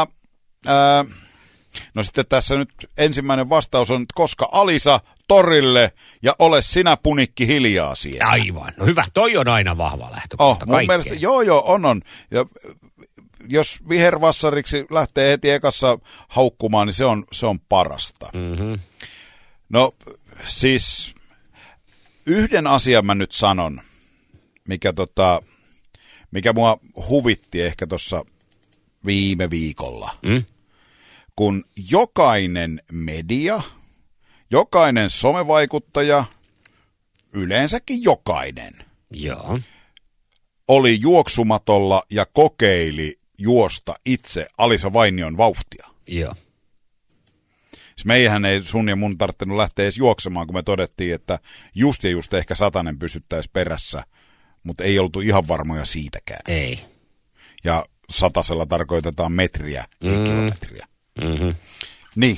no sitten tässä nyt ensimmäinen vastaus on, koska Alisa torille ja ole sinä punikki hiljaa siellä. Aivan. No hyvä, toi on aina vahva lähtökohta. Mun mielestä, on. Ja jos vihervassariksi lähtee heti ekassa haukkumaan, niin se on parasta. No siis yhden asian mä nyt sanon, mikä mua huvitti ehkä tuossa viime viikolla, kun jokainen media, jokainen somevaikuttaja, yleensäkin jokainen, Joo. oli juoksumatolla ja kokeili juosta itse Alisa Vainion vauhtia. Joo. Meihän ei sun ja mun tarvinnut lähteä edes juoksemaan, kun me todettiin, että just ehkä 100 pysyttäisi perässä, mutta ei oltu ihan varmoja siitäkään. Ei. Ja 100 tarkoitetaan metriä, ei kilometriä. Mm-hmm. Niin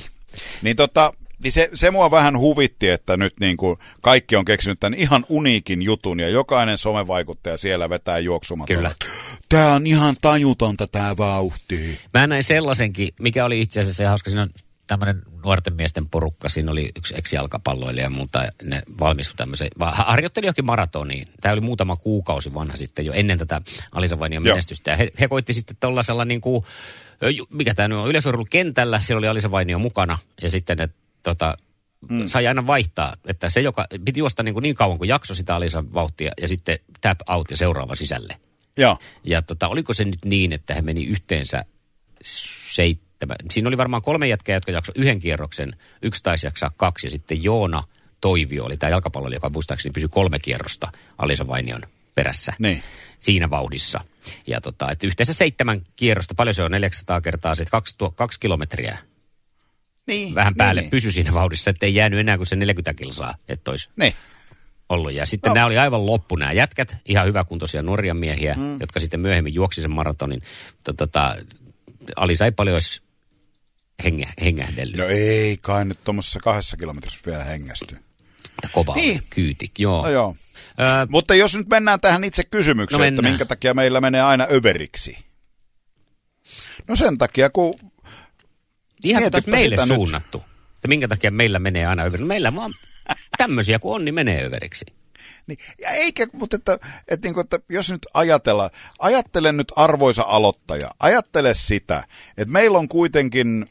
se mua vähän huvitti, että nyt niin kuin kaikki on keksinyt tämän ihan uniikin jutun ja jokainen somevaikuttaja siellä vetää juoksumatolla. Kyllä. Tää on ihan tajutonta tää vauhti. Mä näin sellaisenkin, mikä oli itse asiassa hauska, siinä on tämmöinen nuorten miesten porukka, siinä oli yksi ex-jalkapalloilija ja muuta, ne valmistui tämmöiseen, harjoitteli johonkin maratoniin. Tämä oli muutama kuukausi vanha sitten jo ennen tätä Alisa Vainion menestystä. Ja he koitti sitten tuollaisella niin kuin, mikä tämä nyt on, yleisurheilukentällä, siellä oli Alisa Vainio mukana ja sitten ne sai aina vaihtaa, että se joka piti juosta niin kauan kuin jakso sitä Alisan vauhtia ja sitten tap out ja seuraava sisälle. Ja oliko se nyt niin, että he meni yhteensä 7. Siinä oli varmaan 3 jätkää, jotka jaksoi 1 kierroksen. Yksi taisi jaksaa 2 ja sitten Joona Toivio oli tämä jalkapalloilija, joka muistaakseni pysyi 3 kierrosta Alisa Vainion perässä. Niin. Siinä vauhdissa. Ja että yhteensä 7 kierrosta, paljon se on 400 kertaa, se 2 kilometriä. Niin, vähän päälle niin. pysyi siinä vauhdissa, ettei jäänyt enää kuin se 40 kilsaa, että olisi ollut. Ja sitten nämä oli aivan loppu nämä jätkät, ihan hyväkuntoisia nuoria miehiä, jotka sitten myöhemmin juoksi sen maratonin. Alisa ei paljon olisi hengähdellyt. No ei kai nyt tuommoisessa 2 kilometrissä vielä hengästy. Kova kyyti, joo. No joo. Mutta jos nyt mennään tähän itse kysymykseen, että minkä takia meillä menee aina överiksi. No sen takia, kun ihan meille suunnattu. Että minkä takia meillä menee aina överiksi. Meillä vaan tämmöisiä kuin on, niin menee överiksi. Niin, ja eikä, mutta että jos nyt ajattele nyt arvoisa aloittaja, ajattele sitä, että meillä on kuitenkin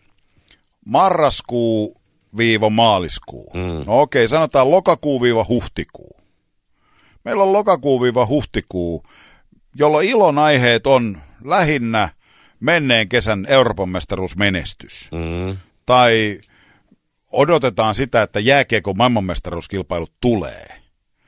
marraskuu-maaliskuu. No okei, sanotaan lokakuu-huhtikuu. Meillä on lokakuu-huhtikuu, jolloin ilon aiheet on lähinnä menneen kesän Euroopan mestaruusmenestys. Tai odotetaan sitä, että jääkiekon maailmanmestaruuskilpailut tulee.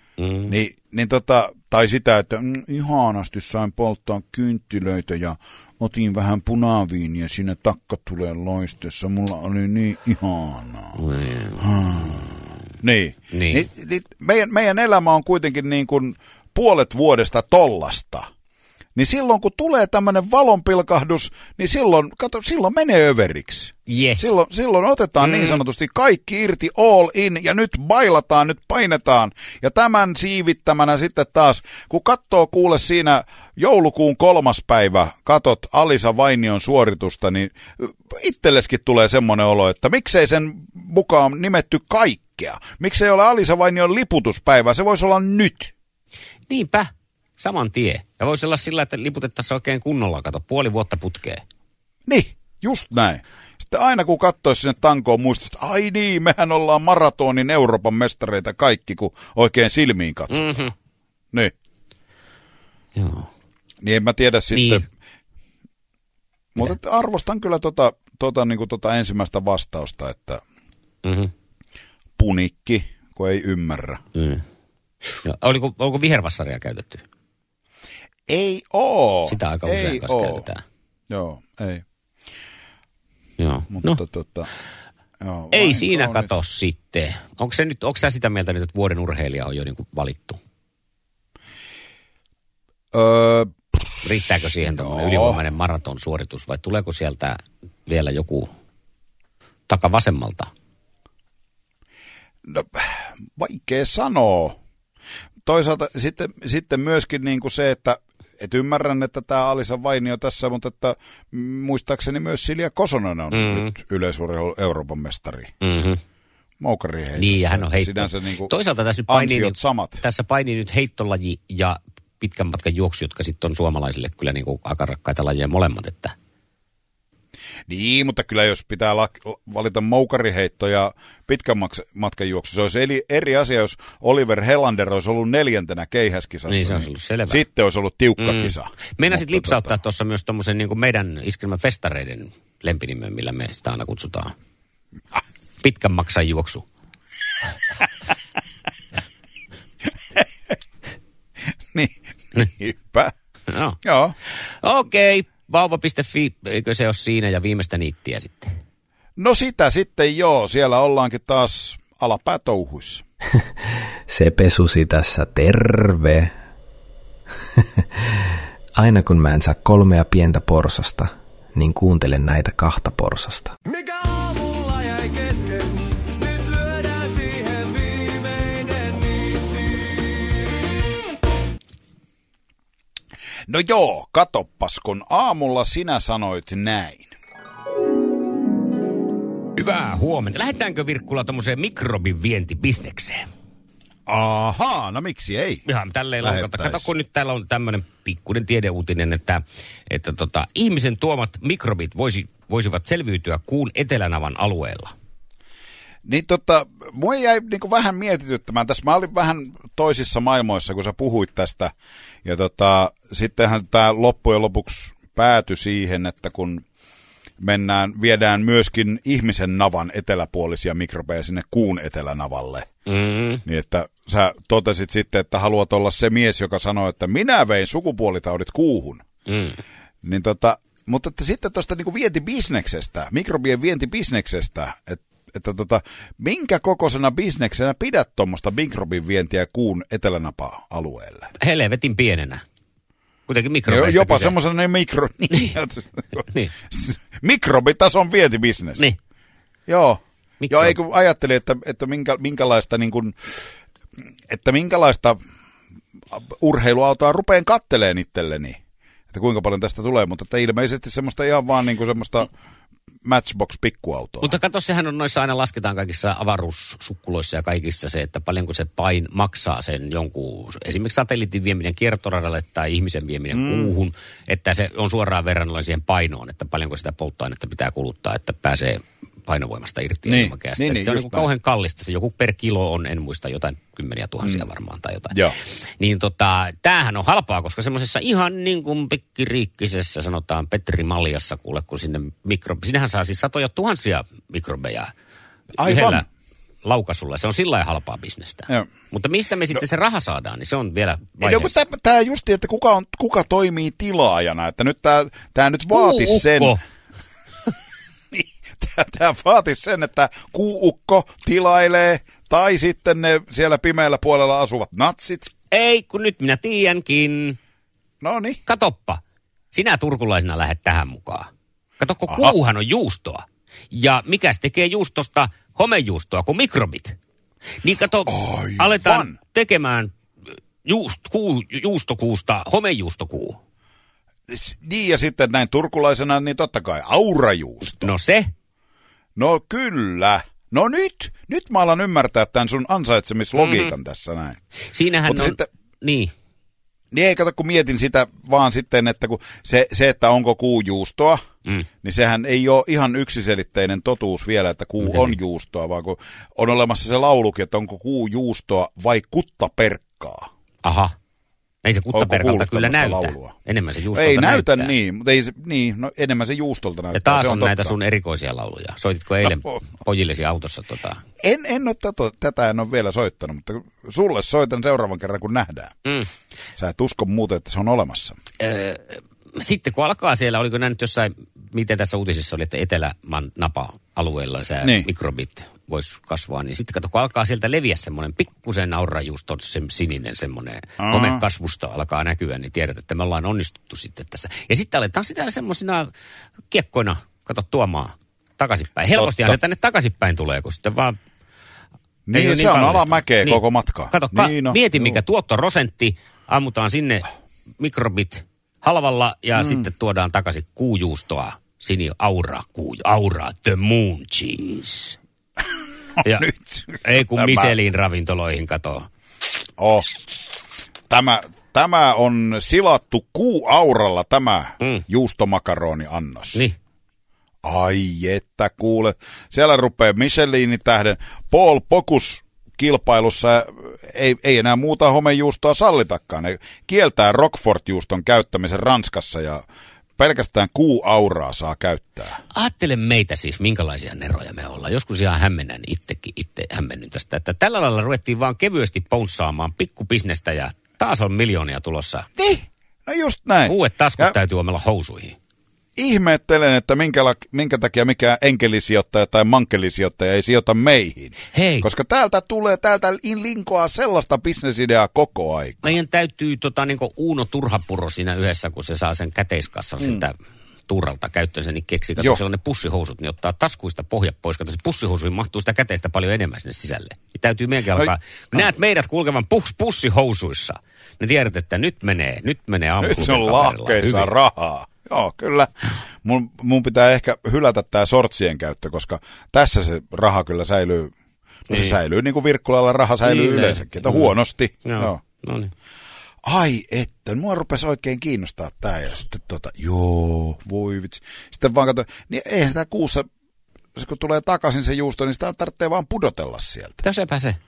Tai sitä, että ihanasti sain polttaa kynttilöitä ja otin vähän punaviiniä, siinä takka tulee loistessa, mulla oli niin ihanaa. Niin. Meidän elämä on kuitenkin niin kuin puolet vuodesta tollasta. Niin silloin, kun tulee tämmöinen valonpilkahdus, niin silloin menee överiksi. Yes. Silloin otetaan niin sanotusti kaikki irti, all in, ja nyt bailataan, nyt painetaan. Ja tämän siivittämänä sitten taas, kun katsoo kuule siinä joulukuun 3. päivä, katot Alisa Vainion suoritusta, niin itselleskin tulee semmoinen olo, että miksei sen mukaan nimetty kaikkea. Miksei ole Alisa Vainion liputuspäivä, se voisi olla nyt. Niinpä. Saman tie. Ja voisi olla sillä, että liputettaisiin oikein kunnolla, kato, 5 vuotta putkeen. Niin, just näin. Sitten aina kun katsoisi sinne tankoon, muistaisi, että ai niin, mehän ollaan maratonin Euroopan mestareita kaikki, kun oikein silmiin katsotaan. Niin. Joo. Niin en mä tiedä sitten. Niin. Mutta arvostan kyllä tota ensimmäistä vastausta, että punikki, kun ei ymmärrä. Oliko vihervassaria käytetty? Ei oo. Sitä aika usein kanssa käytetään. Joo, ei. Joo. Mutta joo, ei siinä kato sitten. Onko sä sitä mieltä nyt, että vuoden urheilija on jo niin kuin valittu? Riittääkö siihen tuommoinen ylivoimainen maraton suoritus vai tuleeko sieltä vielä joku takavasemmalta? No, vaikea sanoa. Toisaalta sitten myöskin niin kuin se, että ymmärrän, että tämä Alisa Vainio tässä, mutta että muistaakseni myös Silja Kosonen on nyt yleisurheilu Euroopan mestari. Moukariheitossa. Niin, ja hän on heitto. Niin toisaalta tässä painii nyt heittolaji ja pitkän matkan juoksu, jotka sitten on suomalaisille kyllä niin kuin aika rakkaita lajeja molemmat. Että. Niin, mutta kyllä jos pitää valita moukariheitto ja pitkän matkan juoksu, se olisi eri asia, jos Oliver Helander olisi ollut 4. keihäskisassa. Niin, se olisi ollut selvä. Sitten olisi ollut tiukka kisa. Meinasit lipsauttaa tuossa myös tommosen niin kuin meidän iskelmäfestareiden lempinimen, millä me sitä aina kutsutaan. Pitkän maksan juoksu. Niinpä. No. Joo. Okei, vauva.fi, eikö se ole siinä ja viimeistä niittiä sitten? No sitä sitten joo, siellä ollaankin taas alapäätouhuissa. Se pesusi tässä, terve. Aina kun mä en saa 3 pientä porsasta, niin kuuntelen näitä 2 porsasta. Mikä aamulla jäi kesken, nyt lyödään siihen viimeinen niitti. No joo, katoppas, kun aamulla sinä sanoit näin. Hyvää huomenta. Lähdetäänkö Virkkula tommoseen mikrobin vientibisnekseen? Ahaa, no miksi ei? Ihan tälleen laukalta. Kato, kun nyt täällä on tämmöinen pikkuinen tiedeuutinen, että ihmisen tuomat mikrobit voisivat selviytyä kuun etelänavan alueella. Niin mua jäi niinku vähän mietityttämään. Tässä mä olin vähän toisissa maailmoissa, kun sä puhuit tästä. Ja sittenhän tämä loppujen lopuksi päätyi siihen, että kun viedään myöskin ihmisen navan eteläpuolisia mikrobeja sinne kuun etelänavalle. Niin että sä totesit sitten, että haluat olla se mies, joka sanoo, että minä vein sukupuolitaudit kuuhun. Niin mutta että sitten tuosta niinku vientibisneksestä, mikrobien vientibisneksestä, että minkä kokoisena bisneksenä pidät tuommoista mikrobin vientiä kuun etelänapa-alueelle? Helvetin pienenä. Kuitenkin mikrobeista jopa kyse. semmoisena Niin. Mikrobitason vientibisnes. Niin. Joo. Joo, eikö ajatteli, että minkälaista niin kuin, että minkälaista urheiluautoa rupeen katteleen itselleni, että kuinka paljon tästä tulee, mutta että ilmeisesti semmoista ihan vaan niin kuin semmoista Matchbox-pikkuautoa. Mutta kato, sehän on noissa aina lasketaan kaikissa avaruussukkuloissa ja kaikissa se, että paljonko se maksaa sen jonkun, esimerkiksi satelliitin vieminen kiertoradalle tai ihmisen vieminen kuuhun, että se on suoraan verrannollinen siihen painoon, että paljonko sitä polttoainetta pitää kuluttaa, että pääsee painovoimasta irti ilmakehästä. Niin, se on niin kauhean kallista. Se joku per kilo on, en muista, jotain 10 000 varmaan tai jotain. Joo. Niin tämähän on halpaa, koska semmoisessa ihan niin kuin pikkiriikkisessä, sanotaan Petri Maljassa, kuule, kun sinnehän saa siis satoja tuhansia mikrobeja yhdellä laukaisulla. Se on sillä lailla halpaa bisnestä. Joo. Mutta mistä me sitten se raha saadaan, niin se on vielä vaiheessa. No, tämä justi, että kuka toimii tilaajana, että nyt tämä nyt vaatisi sen. Tämä vaatisi sen, että kuuukko tilailee, tai sitten ne siellä pimeällä puolella asuvat natsit. Ei, kun nyt minä tiedänkin. Noniin. Katoppa, sinä turkulaisena lähdet tähän mukaan. Katokko, kuuhan on juustoa. Ja mikäs tekee juustosta homejuustoa kuin mikrobit? Niin kato, aletaan tekemään juustokuusta homejuustokuu. Niin, ja sitten näin turkulaisena, niin totta kai aurajuusto. No se. No kyllä. No nyt mä alan ymmärtää tämän sun ansaitsemislogiikan tässä näin. Siinähän mutta on, sitten, niin. Niin ei kato, kun mietin sitä vaan sitten, että kun se että onko kuu juustoa, niin sehän ei ole ihan yksiselitteinen totuus vielä, että kuu on juustoa, vaan kun on olemassa se laulukin, että onko kuu juustoa vai kuttaperkkaa. Aha. Ei se kuttaperkalta kyllä näytä. Laulua? Enemmän se juustolta ei näyttää. niin, mutta ei se, no enemmän se juustolta näyttää. Ja taas se on näitä sun erikoisia lauluja. Soititko eilen pojillesi autossa En ole tätä en ole vielä soittanut, mutta sulle soitan seuraavan kerran, kun nähdään. Sä et usko muuten, että se on olemassa. Sitten kun alkaa siellä, oliko näin nyt jossain, miten tässä uutisissa oli, että Eteläman napa-alueella mikrobit voisi kasvaa, niin sitten kato, kun alkaa sieltä leviä semmoinen pikkusen aurajuuston sininen semmoinen homekasvusta alkaa näkyä, niin tiedät, että me ollaan onnistuttu sitten tässä. Ja sitten aletaan sitä semmoisina kiekkoina, kato, tuomaan takaisinpäin. Helpostihan se tänne takaisinpäin tulee, kun sitten vaan... Niin, se on alamäkeä koko matka. Kato, mieti mikä tuottoprosentti, ammutaan sinne mikrobit halvalla ja sitten tuodaan takaisin kuujuustoa, auraa, the moon cheese. Ja nyt. Ei kun Michelin ravintoloihin kato. Tämä on silattu kuuauralla tämä juustomakaroni-annos. Niin. Ai että kuule, siellä rupeaa Michelin-tähden Paul Bocuse kilpailussa, ei enää muuta homejuustoa sallitakaan. Ne kieltää Roquefort-juuston käyttämisen Ranskassa ja pelkästään kuuauraa saa käyttää. Ajattele meitä siis, minkälaisia neroja me ollaan. Joskus ihan hämmennän itse hämmennyn tästä, että tällä lailla ruvettiin vaan kevyesti ponssaamaan pikkubisnestä ja taas on miljoonia tulossa. Niin, no just näin. Uudet taskut täytyy omella housuihin. Ihmettelen, että minkä takia mikään enkelisijoittaja tai mankelisijoittaja ei sijoita meihin. Hei. Koska täältä linkoaa sellaista bisnesideaa koko aika. Meidän täytyy niinku Uuno Turhapuro siinä yhdessä, kun se saa sen käteiskassan siltä Turralta käyttöönsä, niin keksi, kato sellainen pussihousut, niin ottaa taskuista pohja pois. Kato, se pussihousuihin mahtuu sitä käteistä paljon enemmän sinne sisälle. Niin täytyy meidänkin alkaa, kun näet meidät kulkevan pussihousuissa, niin tiedät, että nyt menee aamuklubin. Nyt se on lahkeissa rahaa. Joo, kyllä. Mun pitää ehkä hylätä tää sortsien käyttö, koska tässä se raha kyllä säilyy. Niin. Se säilyy niin kuin Virkkulalla raha säilyy niin yleensäkin, että huonosti. Joo. No niin. Ai että, mua rupesi oikein kiinnostaa tää ja sitten voi vitsi. Sitten vaan katsoin, niin eihän sitä kuussa, kun tulee takaisin se juusto, niin sitä tarvitsee vaan pudotella sieltä. Täsepä se.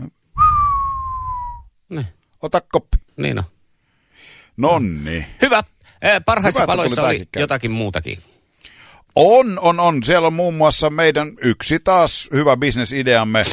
Ne. Ota koppi. Niin on. Nonni. Hyvä. Parhaissa valoissa oli jotakin muutakin. On. Siellä on muun muassa meidän yksi taas hyvä bisnesideamme,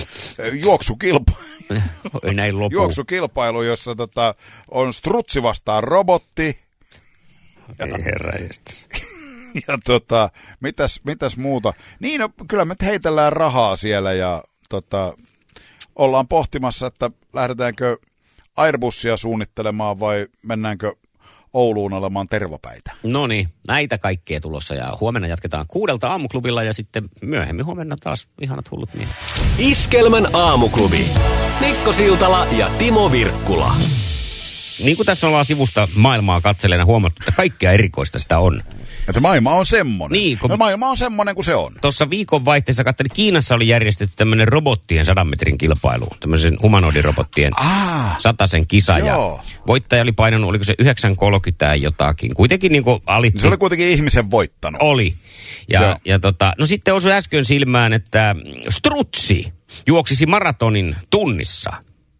juoksukilpailu, jossa on strutsi vastaan robotti. Ei herranjestas. Ja mitäs muuta? Niin, no, kyllä me heitellään rahaa siellä ja ollaan pohtimassa, että lähdetäänkö Airbusia suunnittelemaan vai mennäänkö Ouluun olemaan tervapäitä. No niin, näitä kaikkea tulossa ja huomenna jatketaan 6 aamuklubilla ja sitten myöhemmin huomenna taas ihanat hullut miehet. Iskelmän aamuklubi. Mikko Siltala ja Timo Virkkula. Niin kuin tässä ollaan sivusta maailmaa katseleena huomattu, että kaikkea erikoista sitä on. Että maailma on semmoinen. Niin, maailma on semmoinen kuin se on. Tuossa viikonvaihteessa katselin, Kiinassa oli järjestetty tämmöinen robottien 100 metrin kilpailu. Tämmöisen humanoidirobottien 100 kisa. Ja voittaja oli painanut, oliko se 9.30 tai jotakin. Kuitenkin niin kuin alitti. Se oli kuitenkin ihmisen voittanut. Oli. No sitten osui äsken silmään, että strutsi juoksisi maratonin tunnissa.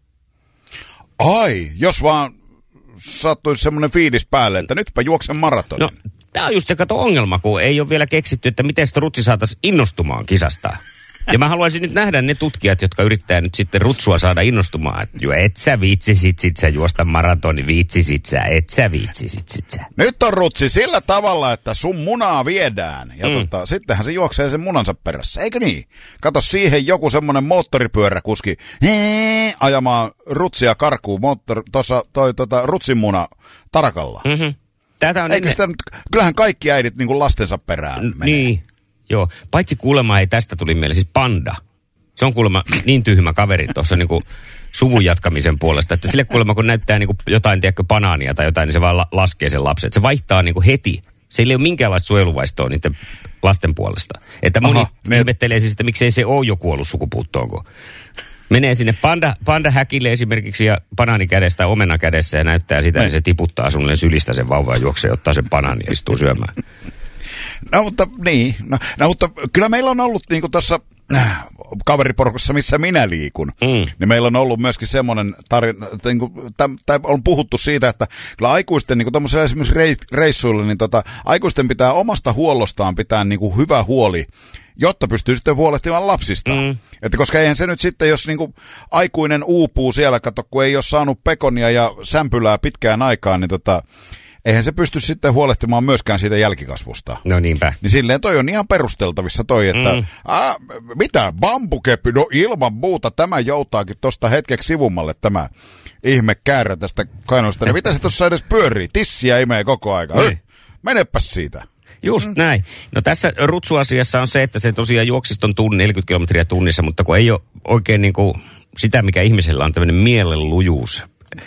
Ai, jos vaan sattuisi semmoinen fiilis päälle, että nytpä juoksen maratonin. No, tämä on just se ongelma, kun ei ole vielä keksitty, että miten strutsi saataisiin innostumaan kisasta. Ja mä haluaisin nyt nähdä ne tutkijat, jotka yrittää nyt sitten rutsua saada innostumaan. Että et sä viitsisit sit sä juosta maratoni, viitsisit sä, et sä viitsisit sit sä. Nyt on rutsi sillä tavalla, että sun munaa viedään. Ja sittenhän se juoksee sen munansa perässä, eikö niin? Kato siihen joku semmonen moottoripyöräkuski ajamaan rutsia karkuun rutsin muna tarakalla. Mm-hmm. Tätä on kyllähän kaikki äidit niin kuin lastensa perään menee. Niin. Joo, paitsi kuulemma ei tästä tuli mieleen, siis panda. Se on kuulemma niin tyhmä kaveri tuossa niinku suvun jatkamisen puolesta, että sille kuulemma kun näyttää niinku jotain, tiedätkö, banaania tai jotain, niin se vaan laskee sen lapsen. Että se vaihtaa niinku heti. Se ei ole minkäänlaista suojeluvaistoa niiden lasten puolesta. Että moni ihmettelee siis, että miksei se ole jo kuollut sukupuuttoon, kun menee sinne panda-häkille esimerkiksi ja banaani kädessä tai omena kädessä ja näyttää sitä, niin se tiputtaa sulle sylistä sen vauvan ja juoksee, ottaa sen banaani ja istuu syömään. No mutta niin, mutta kyllä meillä on ollut niin kuin tuossa kaveriporukassa, missä minä liikun, niin meillä on ollut myöskin semmoinen tarina, tai on puhuttu siitä, että kyllä aikuisten, niin kuin tuommoisella esimerkiksi reissuilla, niin aikuisten pitää omasta huollostaan pitää niin kuin hyvä huoli, jotta pystyy sitten huolehtimaan lapsista. Että koska eihän se nyt sitten, jos niin kuin aikuinen uupuu siellä, kato, kun ei ole saanut pekonia ja sämpylää pitkään aikaan, niin eihän se pysty sitten huolehtimaan myöskään siitä jälkikasvusta. No niinpä. Niin silleen toi on ihan perusteltavissa toi, että mitä bambukeppi, no ilman muuta tämä joutaakin tosta hetkeksi sivummalle tämä ihme käärä tästä kainalosta. Ja mitä se tuossa edes pyörii? Tissiä imee koko aika. Menepäs siitä. Just näin. No tässä rutsuasiassa on se, että se tosiaan juoksista on 40 kilometriä tunnissa, mutta kun ei ole oikein niin kuin sitä, mikä ihmisellä on tämmöinen mielenlujuus.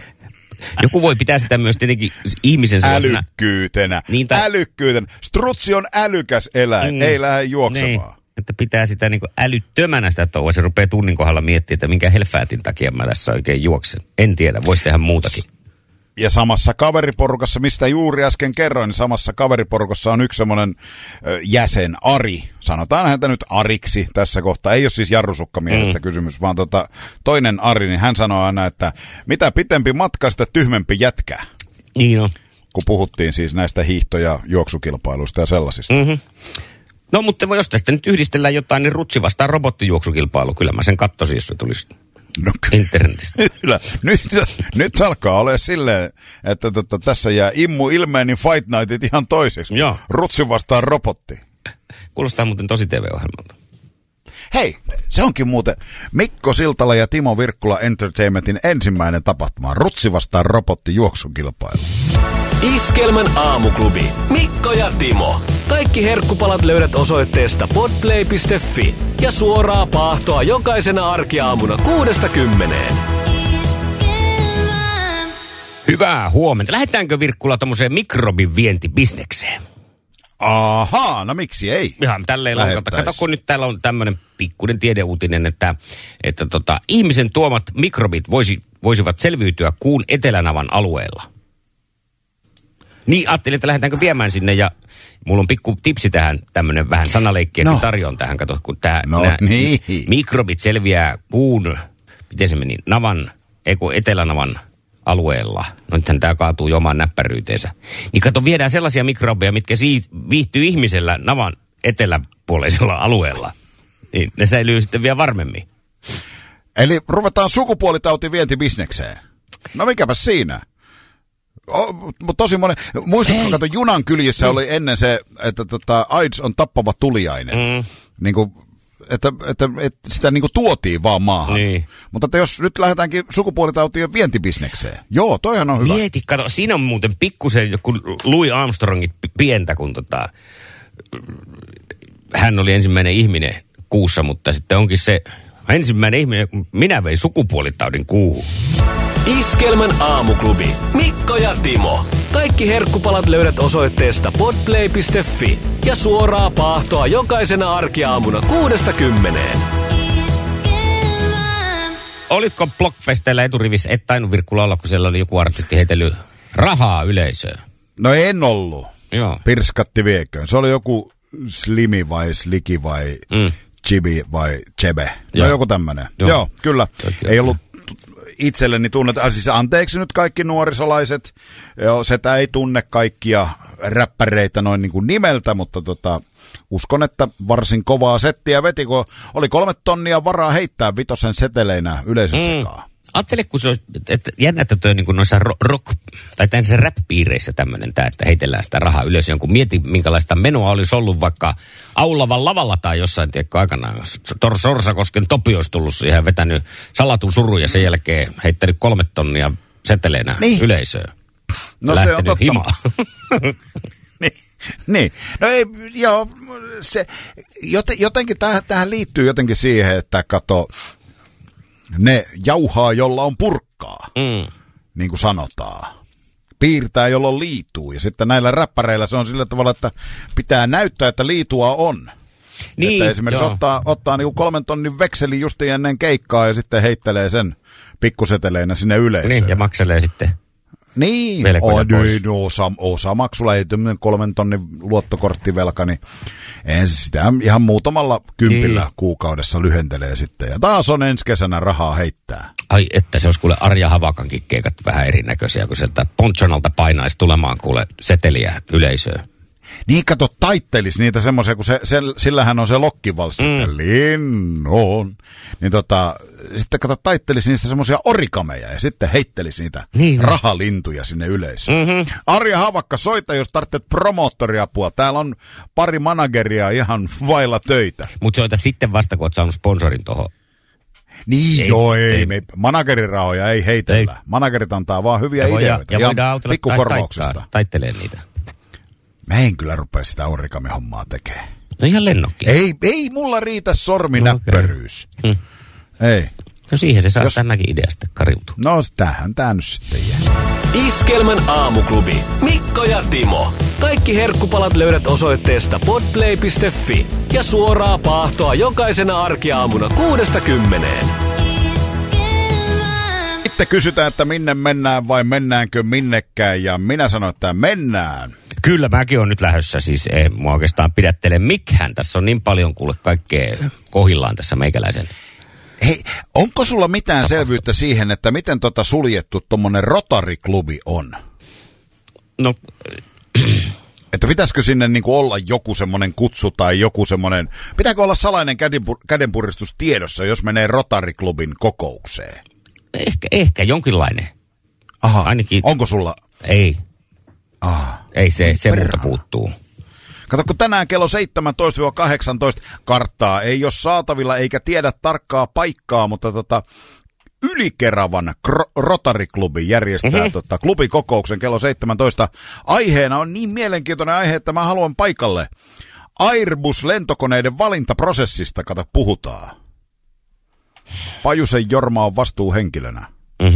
Joku voi pitää sitä myös tietenkin ihmisen sellaisena älykkyytenä. Älykkyytenä. Strutsi on älykäs eläin, ei lähde juoksemaan. Niin, että pitää sitä niin kuin älyttömänä sitä touhua. Se rupeaa tunnin kohdalla miettimään, että minkä helfäätin takia mä tässä oikein juoksen. En tiedä, voisi tehdä muutakin. Ja samassa kaveriporukassa, mistä juuri äsken kerroin, niin samassa kaveriporukassa on yksi semmoinen jäsen, Ari. Sanotaan häntä nyt Ariksi tässä kohtaa. Ei ole siis jarrusukkamiehestä kysymys, vaan toinen Ari, niin hän sanoo aina, että mitä pitempi matka, sitä tyhmempi jätkää. Niin on. Kun puhuttiin siis näistä hiihto- ja juoksukilpailuista ja sellaisista. Mm-hmm. No, mutta jos tästä nyt yhdistellään jotain, niin Rutsi vastaan robottijuoksukilpailu. Kyllä mä sen katsoisin, jos se tulisi internetistä. Kyllä. Nyt alkaa olla silleen, että tässä jää Immu Ilmeinin Fight Nightit ihan toiseksi. Joo. Rutsi vastaan robotti. Kuulostaa muuten tosi TV-ohjelmalta. Hei, se onkin muuten Mikko Siltala ja Timo Virkkula Entertainmentin ensimmäinen tapahtuma. Rutsi vastaan robotti juoksukilpailu. Iskelmän aamuklubi. Mikko ja Timo. Kaikki herkkupalat löydät osoitteesta podplay.fi ja suoraa paahtoa jokaisena arkiaamuna 6–10. Hyvää huomenta. Lähdetäänkö Virkkula tommoseen mikrobin vientibisnekseen? Ahaa, no miksi ei? Ihan tälleen laukalta. Kato, kun nyt täällä on tämmöinen pikkuinen tiedeuutinen, että ihmisen tuomat mikrobit voisivat selviytyä kuun etelänavan alueella. Niin, ajattelin, että lähdetäänkö viemään sinne ja mulla on pikku tipsi tähän, tämmönen vähän sanaleikkiä, että tarjoan tähän, kato, kun niin. Mikrobit selviää kuun, miten se meni, etelänavan alueella. No nythän tää kaatuu jo omaan näppäryyteensä. Niin kato, viedään sellaisia mikrobeja, mitkä viihtyy ihmisellä navan eteläpuoleisella alueella. Niin ne säilyy sitten vielä varmemmin. Eli ruvetaan sukupuolitauti vientibisnekseen. No mikäpä siinä? Tosi monen. Muistatko, kato, junan kyljissä oli ennen se, että AIDS on tappava tuliainen. Niin kuin, että sitä niin kuin tuotiin vaan maahan. Niin. Mutta että jos nyt lähdetäänkin sukupuolitautien vientibisnekseen. Joo, toihan on hyvä. Mieti, kato, siinä on muuten pikkusen, kun Louis Armstrongit pientä, kun hän oli ensimmäinen ihminen kuussa, mutta sitten onkin se ensimmäinen ihminen, kun minä vein sukupuolitaudin kuuhun. Iskelmän aamuklubi. Mikko ja Timo. Kaikki herkkupalat löydät osoitteesta podplay.fi ja suoraa paahtoa jokaisena arkiaamuna 6–10. Olitko Blockfesteillä eturivissä? Et tainnut Virkkula olla, kun siellä oli joku artisti heitellyt rahaa yleisöön. No en ollut. Joo. Pirskatti vieköön. Se oli joku Slimi vai Sliki vai Chibi vai Chebe. No joku tämmönen. Joo, kyllä. Ei ollut itselleni tunnetaan, siis anteeksi nyt kaikki nuorisolaiset, setä ei tunne kaikkia räppäreitä noin niin kuin nimeltä, mutta uskon, että varsin kovaa settiä veti, kun oli 3 tonnia varaa heittää 5 seteleinä yleisön sekaan. Ajattele, kun se olisi, että jännä, että toi niin kuin noissa rock, tai tämmöisissä rap-piireissä tämmöinen, että heitellään sitä rahaa ylös. Kun mieti, minkälaista menoa olisi ollut vaikka Aulavan lavalla tai jossain, tiedätkö, aikanaan. Sorsakosken Topi olisi tullut siihen ja vetänyt salatun surun ja sen jälkeen heittänyt 3 tonnia seteleinä yleisöön. No se on totta. Niin. No ei, joo, se, jotenkin tähän liittyy jotenkin siihen, että kato, ne jauhaa, jolla on purkkaa, niin kuin sanotaan. Piirtää, jolla on liituu. Ja sitten näillä räppäreillä se on sillä tavalla, että pitää näyttää, että liitua on. Niin, että esimerkiksi ottaa niin kuin 3 tonnin vekseli justi ennen keikkaa ja sitten heittelee sen pikkuseteleinä sinne yleisöön. Niin, ja makselee sitten. Niin, osa maksulla ei tämmöinen 3 tonnin luottokorttivelka, niin eihän sitä ihan muutamalla kympillä kuukaudessa lyhentelee sitten. Ja taas on ensi kesänä rahaa heittää. Ai että se olisi kuule Arja Havakankin keikat vähän erinäköisiä, kun sieltä Ponchonalta painaisi tulemaan kuule seteliä yleisöön. Niin, kato, taittelisi niitä semmoisia, kun sillähän on se lokkivalssi, että linnon. Niin sitten kato, taittelisi niistä semmoisia orikameja ja sitten heittelisi niitä rahalintuja sinne yleisöön. Arja Havakka, soita, jos tarvitset promoottoriapua. Täällä on pari manageria ihan vailla töitä. Mutta soita sitten vasta, kun oot saanut sponsorin tohon. Niin, ei. Managerirahoja ei heitellä. Managerit antaa vaan hyviä ideoita. Ja voidaan autella taittelee niitä. Mä en kyllä rupea sitä origami-hommaa tekemään. No ihan lennokki. Ei mulla riitä sorminäppöryys. Ei. No siihen se saa tämäkin ideasta kariutua. No tähän tää nyt sitten jää. Iskelmän aamuklubi. Mikko ja Timo. Kaikki herkkupalat löydät osoitteesta podplay.fi ja suoraa paahtoa jokaisena arkiaamuna 6–10. Sitten kysytään, että minne mennään vai mennäänkö minnekään, ja minä sanon, että mennään. Kyllä, mäkin on nyt lähdössä, siis ei mua oikeastaan pidättele mikään. Tässä on niin paljon kuule kaikkea kohillaan tässä meikäläisen. Hei, onko sulla mitään selvyyttä siihen, että miten suljettu tommonen Rotary-klubi on? No... Että pitäisikö sinne niinku olla joku semmoinen kutsu tai joku semmoinen... Pitääkö olla salainen kädenpuristus tiedossa, jos menee Rotary-klubin kokoukseen? Ehkä jonkinlainen. Aha, ainakin... onko sulla? Ei. Ei se multa puuttuu. Kato, kun tänään kello 17-18 karttaa ei ole saatavilla eikä tiedä tarkkaa paikkaa, mutta Ylikeravan Rotary-klubi järjestää klubikokouksen kello 17. Aiheena on niin mielenkiintoinen aihe, että mä haluan paikalle. Airbus-lentokoneiden valintaprosessista, puhutaan. Pajusen Jorma on vastuuhenkilönä.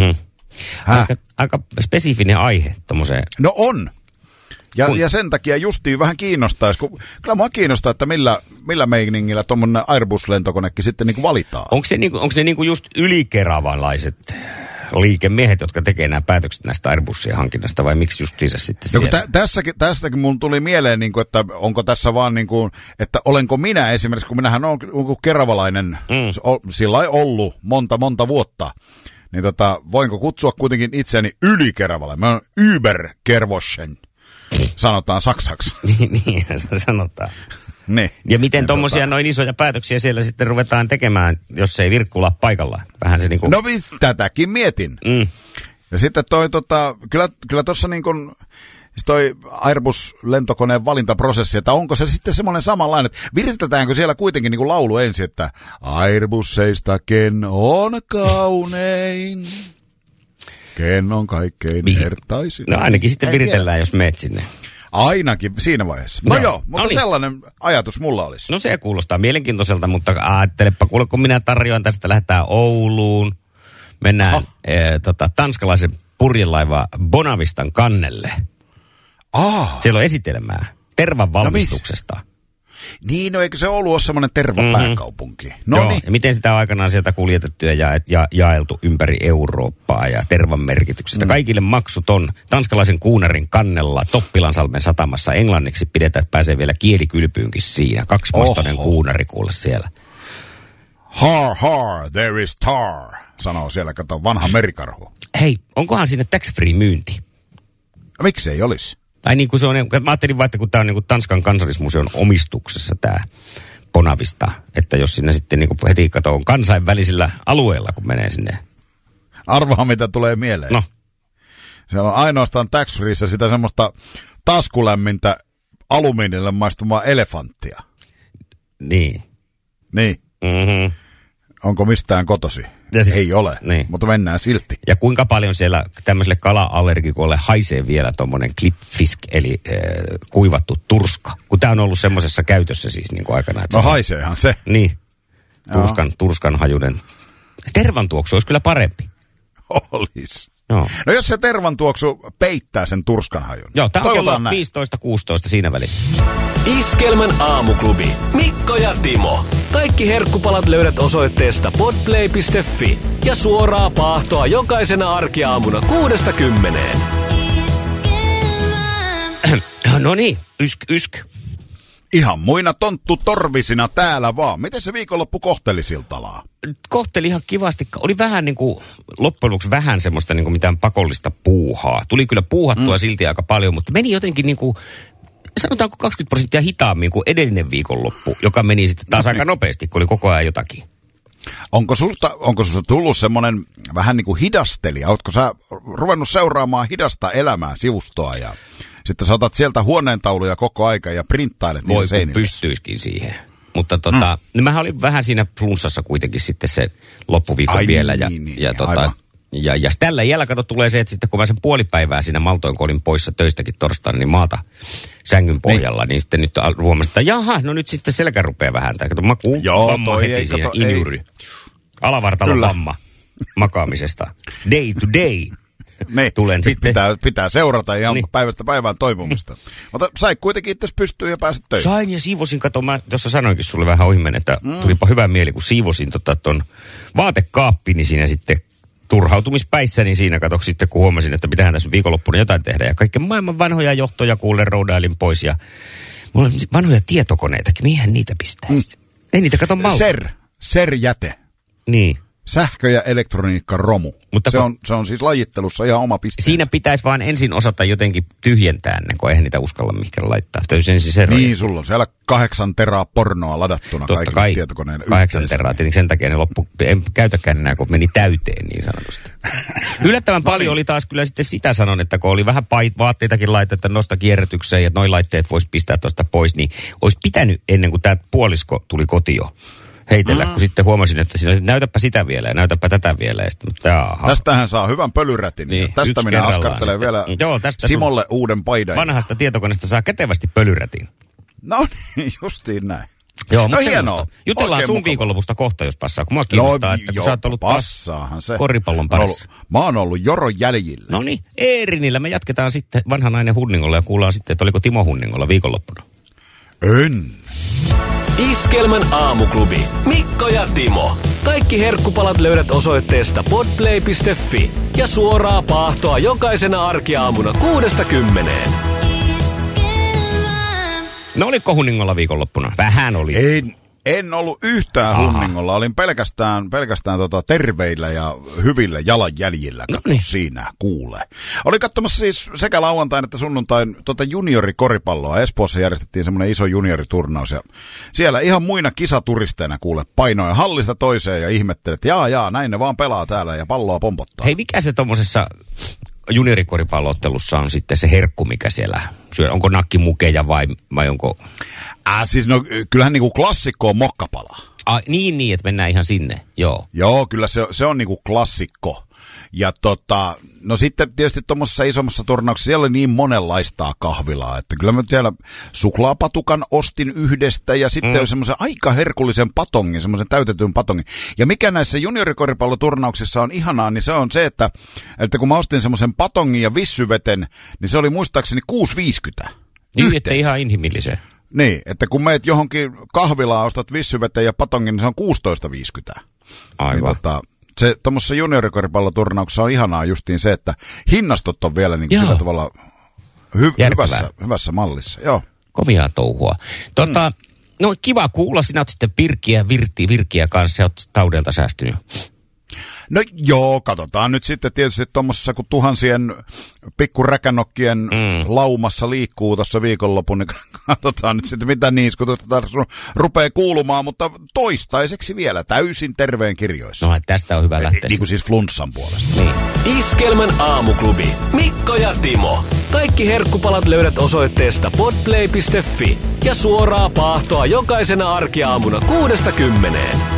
Aika spesifinen aihe tommoseen. No on. Ja sen takia justiin vähän kiinnostaisi, kun kyllä mua kiinnostaa, että millä meiningillä tuommoinen Airbus-lentokonekin sitten niin kuin valitaan. Onko ne niin kuin just ylikeravanlaiset liikemiehet, jotka tekee nämä päätökset näistä Airbusien hankinnasta, vai miksi just siis sitten siellä? Tästäkin mun tuli mieleen, niin kuin, että onko tässä vaan niin kuin, että olenko minä esimerkiksi, kun minähän olen keravalainen, sillä ei ollut monta vuotta, niin voinko kutsua kuitenkin itseäni ylikeravalainen? Mä oon Überkervoschen. Sanotaan saksaksi. Niin, se sanotaan. Ne. Ja miten tommosia noin isoja päätöksiä siellä sitten ruvetaan tekemään, jos ei Virkkula paikallaan? Vähän se niinku... No tätäkin mietin. Ja sitten kyllä tuossa niin kuin toi Airbus-lentokoneen valintaprosessi, että onko se sitten semmoinen samanlainen, että viritetäänkö siellä kuitenkin niin kuin laulu ensin, että Airbusseista ken on kaunein. Ken on kaikkein hertaisin? No ainakin sitten viritellään, jos meet sinne. Ainakin siinä vaiheessa. No joo, mutta sellainen ajatus mulla olisi. No se kuulostaa mielenkiintoiselta, mutta ajattelepa, kuule kun minä tarjoan tästä, lähdetään Ouluun, mennään tanskalaisen purjelaiva Bonavistan kannelle. Siellä on esitelmää tervan valmistuksesta. Niin, no eikö se Oulu ole semmoinen tervapääkaupunki? No niin. Ja miten sitä on aikanaan sieltä kuljetettu ja jaeltu ympäri Eurooppaa ja tervan merkityksestä. Kaikille maksuton tanskalaisen kuunarin kannella Toppilansalmen satamassa englanniksi pidetään, että pääsee vielä kielikylpyynkin siinä. 2-mastoinen kuunari kuule siellä. Har, har, there is tar, sanoo siellä, kato vanha merikarhu. Hei, onkohan sinne tax-free myynti? No, miksi ei olisi? Tai niin kuin se on, mä ajattelin vaan, että kun tämä on niin kuin Tanskan kansallismuseon omistuksessa tämä Bonavista, että jos sinne sitten niin kuin heti on kansainvälisillä alueilla, kun menee sinne. Arvaa, mitä tulee mieleen. No. Siellä on ainoastaan tax-freeissä sitä semmoista taskulämmintä alumiinille maistumaa elefanttia. Niin. Niin. Mm-hmm. Onko mistään kotosi? Ei ole, niin. Mutta mennään silti. Ja kuinka paljon siellä tämmöiselle kala-allergikolle haisee vielä tommonen klipfisk, eli kuivattu turska? Kun tää on ollut semmoisessa käytössä siis niin kuin aikana. No haiseehan se. Niin. Turskan hajunen. Tervan tuoksu olisi kyllä parempi. Olis. No jos se tervan tuoksu peittää sen turskan hajun. Joo, tää on kello 15-16 siinä välissä. Iskelmän aamuklubi. Mikko ja Timo. Kaikki herkkupalat löydät osoitteesta podplay.fi ja suoraa paahtoa jokaisena arkiaamuna 6–10. No niin, ysk. Ihan muina tonttu torvisina täällä vaan. Miten se viikonloppu kohteli Siltalaa? Kohteli ihan kivasti. Oli vähän niin kuin, loppujen lopuksi vähän semmoista niin kuin mitään pakollista puuhaa. Tuli kyllä puuhattua silti aika paljon, mutta meni jotenkin niin kuin, sanotaanko 20% hitaammin kuin edellinen viikonloppu, joka meni sitten taas aika nopeasti, kun oli koko ajan jotakin. Onko susta tullut semmoinen vähän niin kuin hidastelija? Ootko sä ruvennut seuraamaan hidasta elämää sivustoa ja sitten sä otat sieltä huoneentauluja koko aika ja printtailet niitä seinille? Voi pystyisikin siihen. Mutta niin mähän olin vähän siinä flunssassa kuitenkin sitten se loppuviikon vielä. Ja tällä jälkeen tulee se, että sitten kun mä sen puolipäivää siinä maltoin, kun olin poissa töistäkin torstaina, niin maata sängyn pohjalla, niin sitten nyt huomasin, että jaha, no nyt sitten selkä rupeaa vähän. Kato, vamma heti siinä, injury. Alavartalon vamma makaamisesta. Day to day. Tulen sitten. Pitää seurata ihan päivästä päivään toipumista. Mutta sai kuitenkin itse pystyyn ja pääsit töihin. Sain ja siivosin, kato, mä tuossa sanoinkin sulle vähän ohimen, että tulipa hyvä mieli, kun siivosin ton vaatekaappini siinä sitten turhautumispäissäni siinä katoksi sitten, kun huomasin, että pitähän tässä viikonloppuna jotain tehdä. Ja kaikki maailman vanhoja johtoja kuulen, roudailin pois. Ja mulla on vanhoja tietokoneitakin, mihin niitä pistäisi? Ei niitä kato malta. SER-jäte. Niin. Sähkö- ja elektroniikkaromu. Mutta se on siis lajittelussa ihan oma piste. Siinä pitäisi vaan ensin osata jotenkin tyhjentää ne, kun eihän niitä uskalla mihinkään laittaa. Täysin ensin seroja. Niin, sulla on siellä 8 teraa pornoa ladattuna kaikille tietokoneen 8 teraa, tietenkin sen takia ne en käytäkään enää, kun meni täyteen niin sanotusti. Yllättävän paljon oli taas kyllä sitten sitä sanon, että kun oli vähän vaatteitakin laitettu nosta kierrätykseen ja noi laitteet voisi pistää tuosta pois, niin olisi pitänyt ennen kuin tämä puolisko tuli kotiin heitellä, kun sitten huomasin, että siinä näytäpä sitä vielä ja näytäpä tätä vielä. Ja sitten, tästähän saa hyvän pölyrätin. Niin, tästä minä askartelen vielä Simolle uuden paidan. Vanhasta tietokoneesta saa kätevästi pölyrätin. No niin, justiin näin. Joo, mutta hienoa. Jutellaan sun viikonlopusta kohta, jos passaa. Kun mua kiinnostaa, että kun sä oot ollut koripallon parissa. Mä oon ollut Joron jäljillä. No niin, Eerinillä me jatketaan sitten vanha nainen Hunningolla ja kuullaan sitten, että oliko Timo Hunningolla viikonloppuna. En. Iskelmän aamuklubi. Mikko ja Timo. Kaikki herkkupalat löydät osoitteesta podplay.fi ja suoraa paahtoa jokaisena arkiaamuna 6–10. No oliko Hunningolla viikonloppuna? Vähän oli. En ollut yhtään Hunningolla. Olin pelkästään terveillä ja hyvillä jalanjäljillä, siinä kuulee. Oli katsomassa siis sekä lauantain että sunnuntain juniorikoripalloa. Espoossa järjestettiin semmoinen iso junioriturnaus ja siellä ihan muina kisaturisteina kuule painoin hallista toiseen ja ihmettelin, että jaa, näin ne vaan pelaa täällä ja palloa pompottaa. Hei, mikä se tommosessa juniorikoripalloottelussa on sitten se herkku, mikä siellä syö? Onko nakkimukeja vai onko? Siis no kyllähän niinku klassikko on mokkapala. Niin, että mennään ihan sinne, joo. Joo, kyllä se on niinku klassikko. Ja no sitten tietysti tuommoisessa isommassa turnauksessa siellä oli niin monenlaista kahvilaa, että kyllä mä siellä suklaapatukan ostin yhdestä ja sitten semmoisen aika herkullisen patongin, semmoisen täytetyn patongin. Ja mikä näissä juniorikoripalloturnauksissa on ihanaa, niin se on se, että kun mä ostin semmoisen patongin ja vissyveten, niin se oli muistaakseni 6,50. Niin, ettei ihan inhimilliseen. Niin, että kun meet johonkin kahvilaan, ostat vissyveten ja patongin, niin se on 16,50. Aivan. Niin se tuommoisessa juniorikoripalloturnauksessa on ihanaa justiin se, että hinnastot on vielä niin kuin sillä tavalla hyvässä mallissa. Joo. Komiaa touhua. No kiva kuulla, sinä oot sitten virkiä kanssa ja oot taudelta säästynyt. No joo, katsotaan nyt sitten tietysti tuommoisessa, kun tuhansien pikkuräkänokkien laumassa liikkuu tuossa viikonlopun, niin katsotaan nyt sitten mitä niiskutusta rupeaa kuulumaan, mutta toistaiseksi vielä täysin terveen kirjoissa. No tästä on hyvä lähteä. Niin kuin siis flunssan puolesta. Niin. Iskelmän aamuklubi. Mikko ja Timo. Kaikki herkkupalat löydät osoitteesta podplay.fi ja suoraa paahtoa jokaisena arkiaamuna 6–10.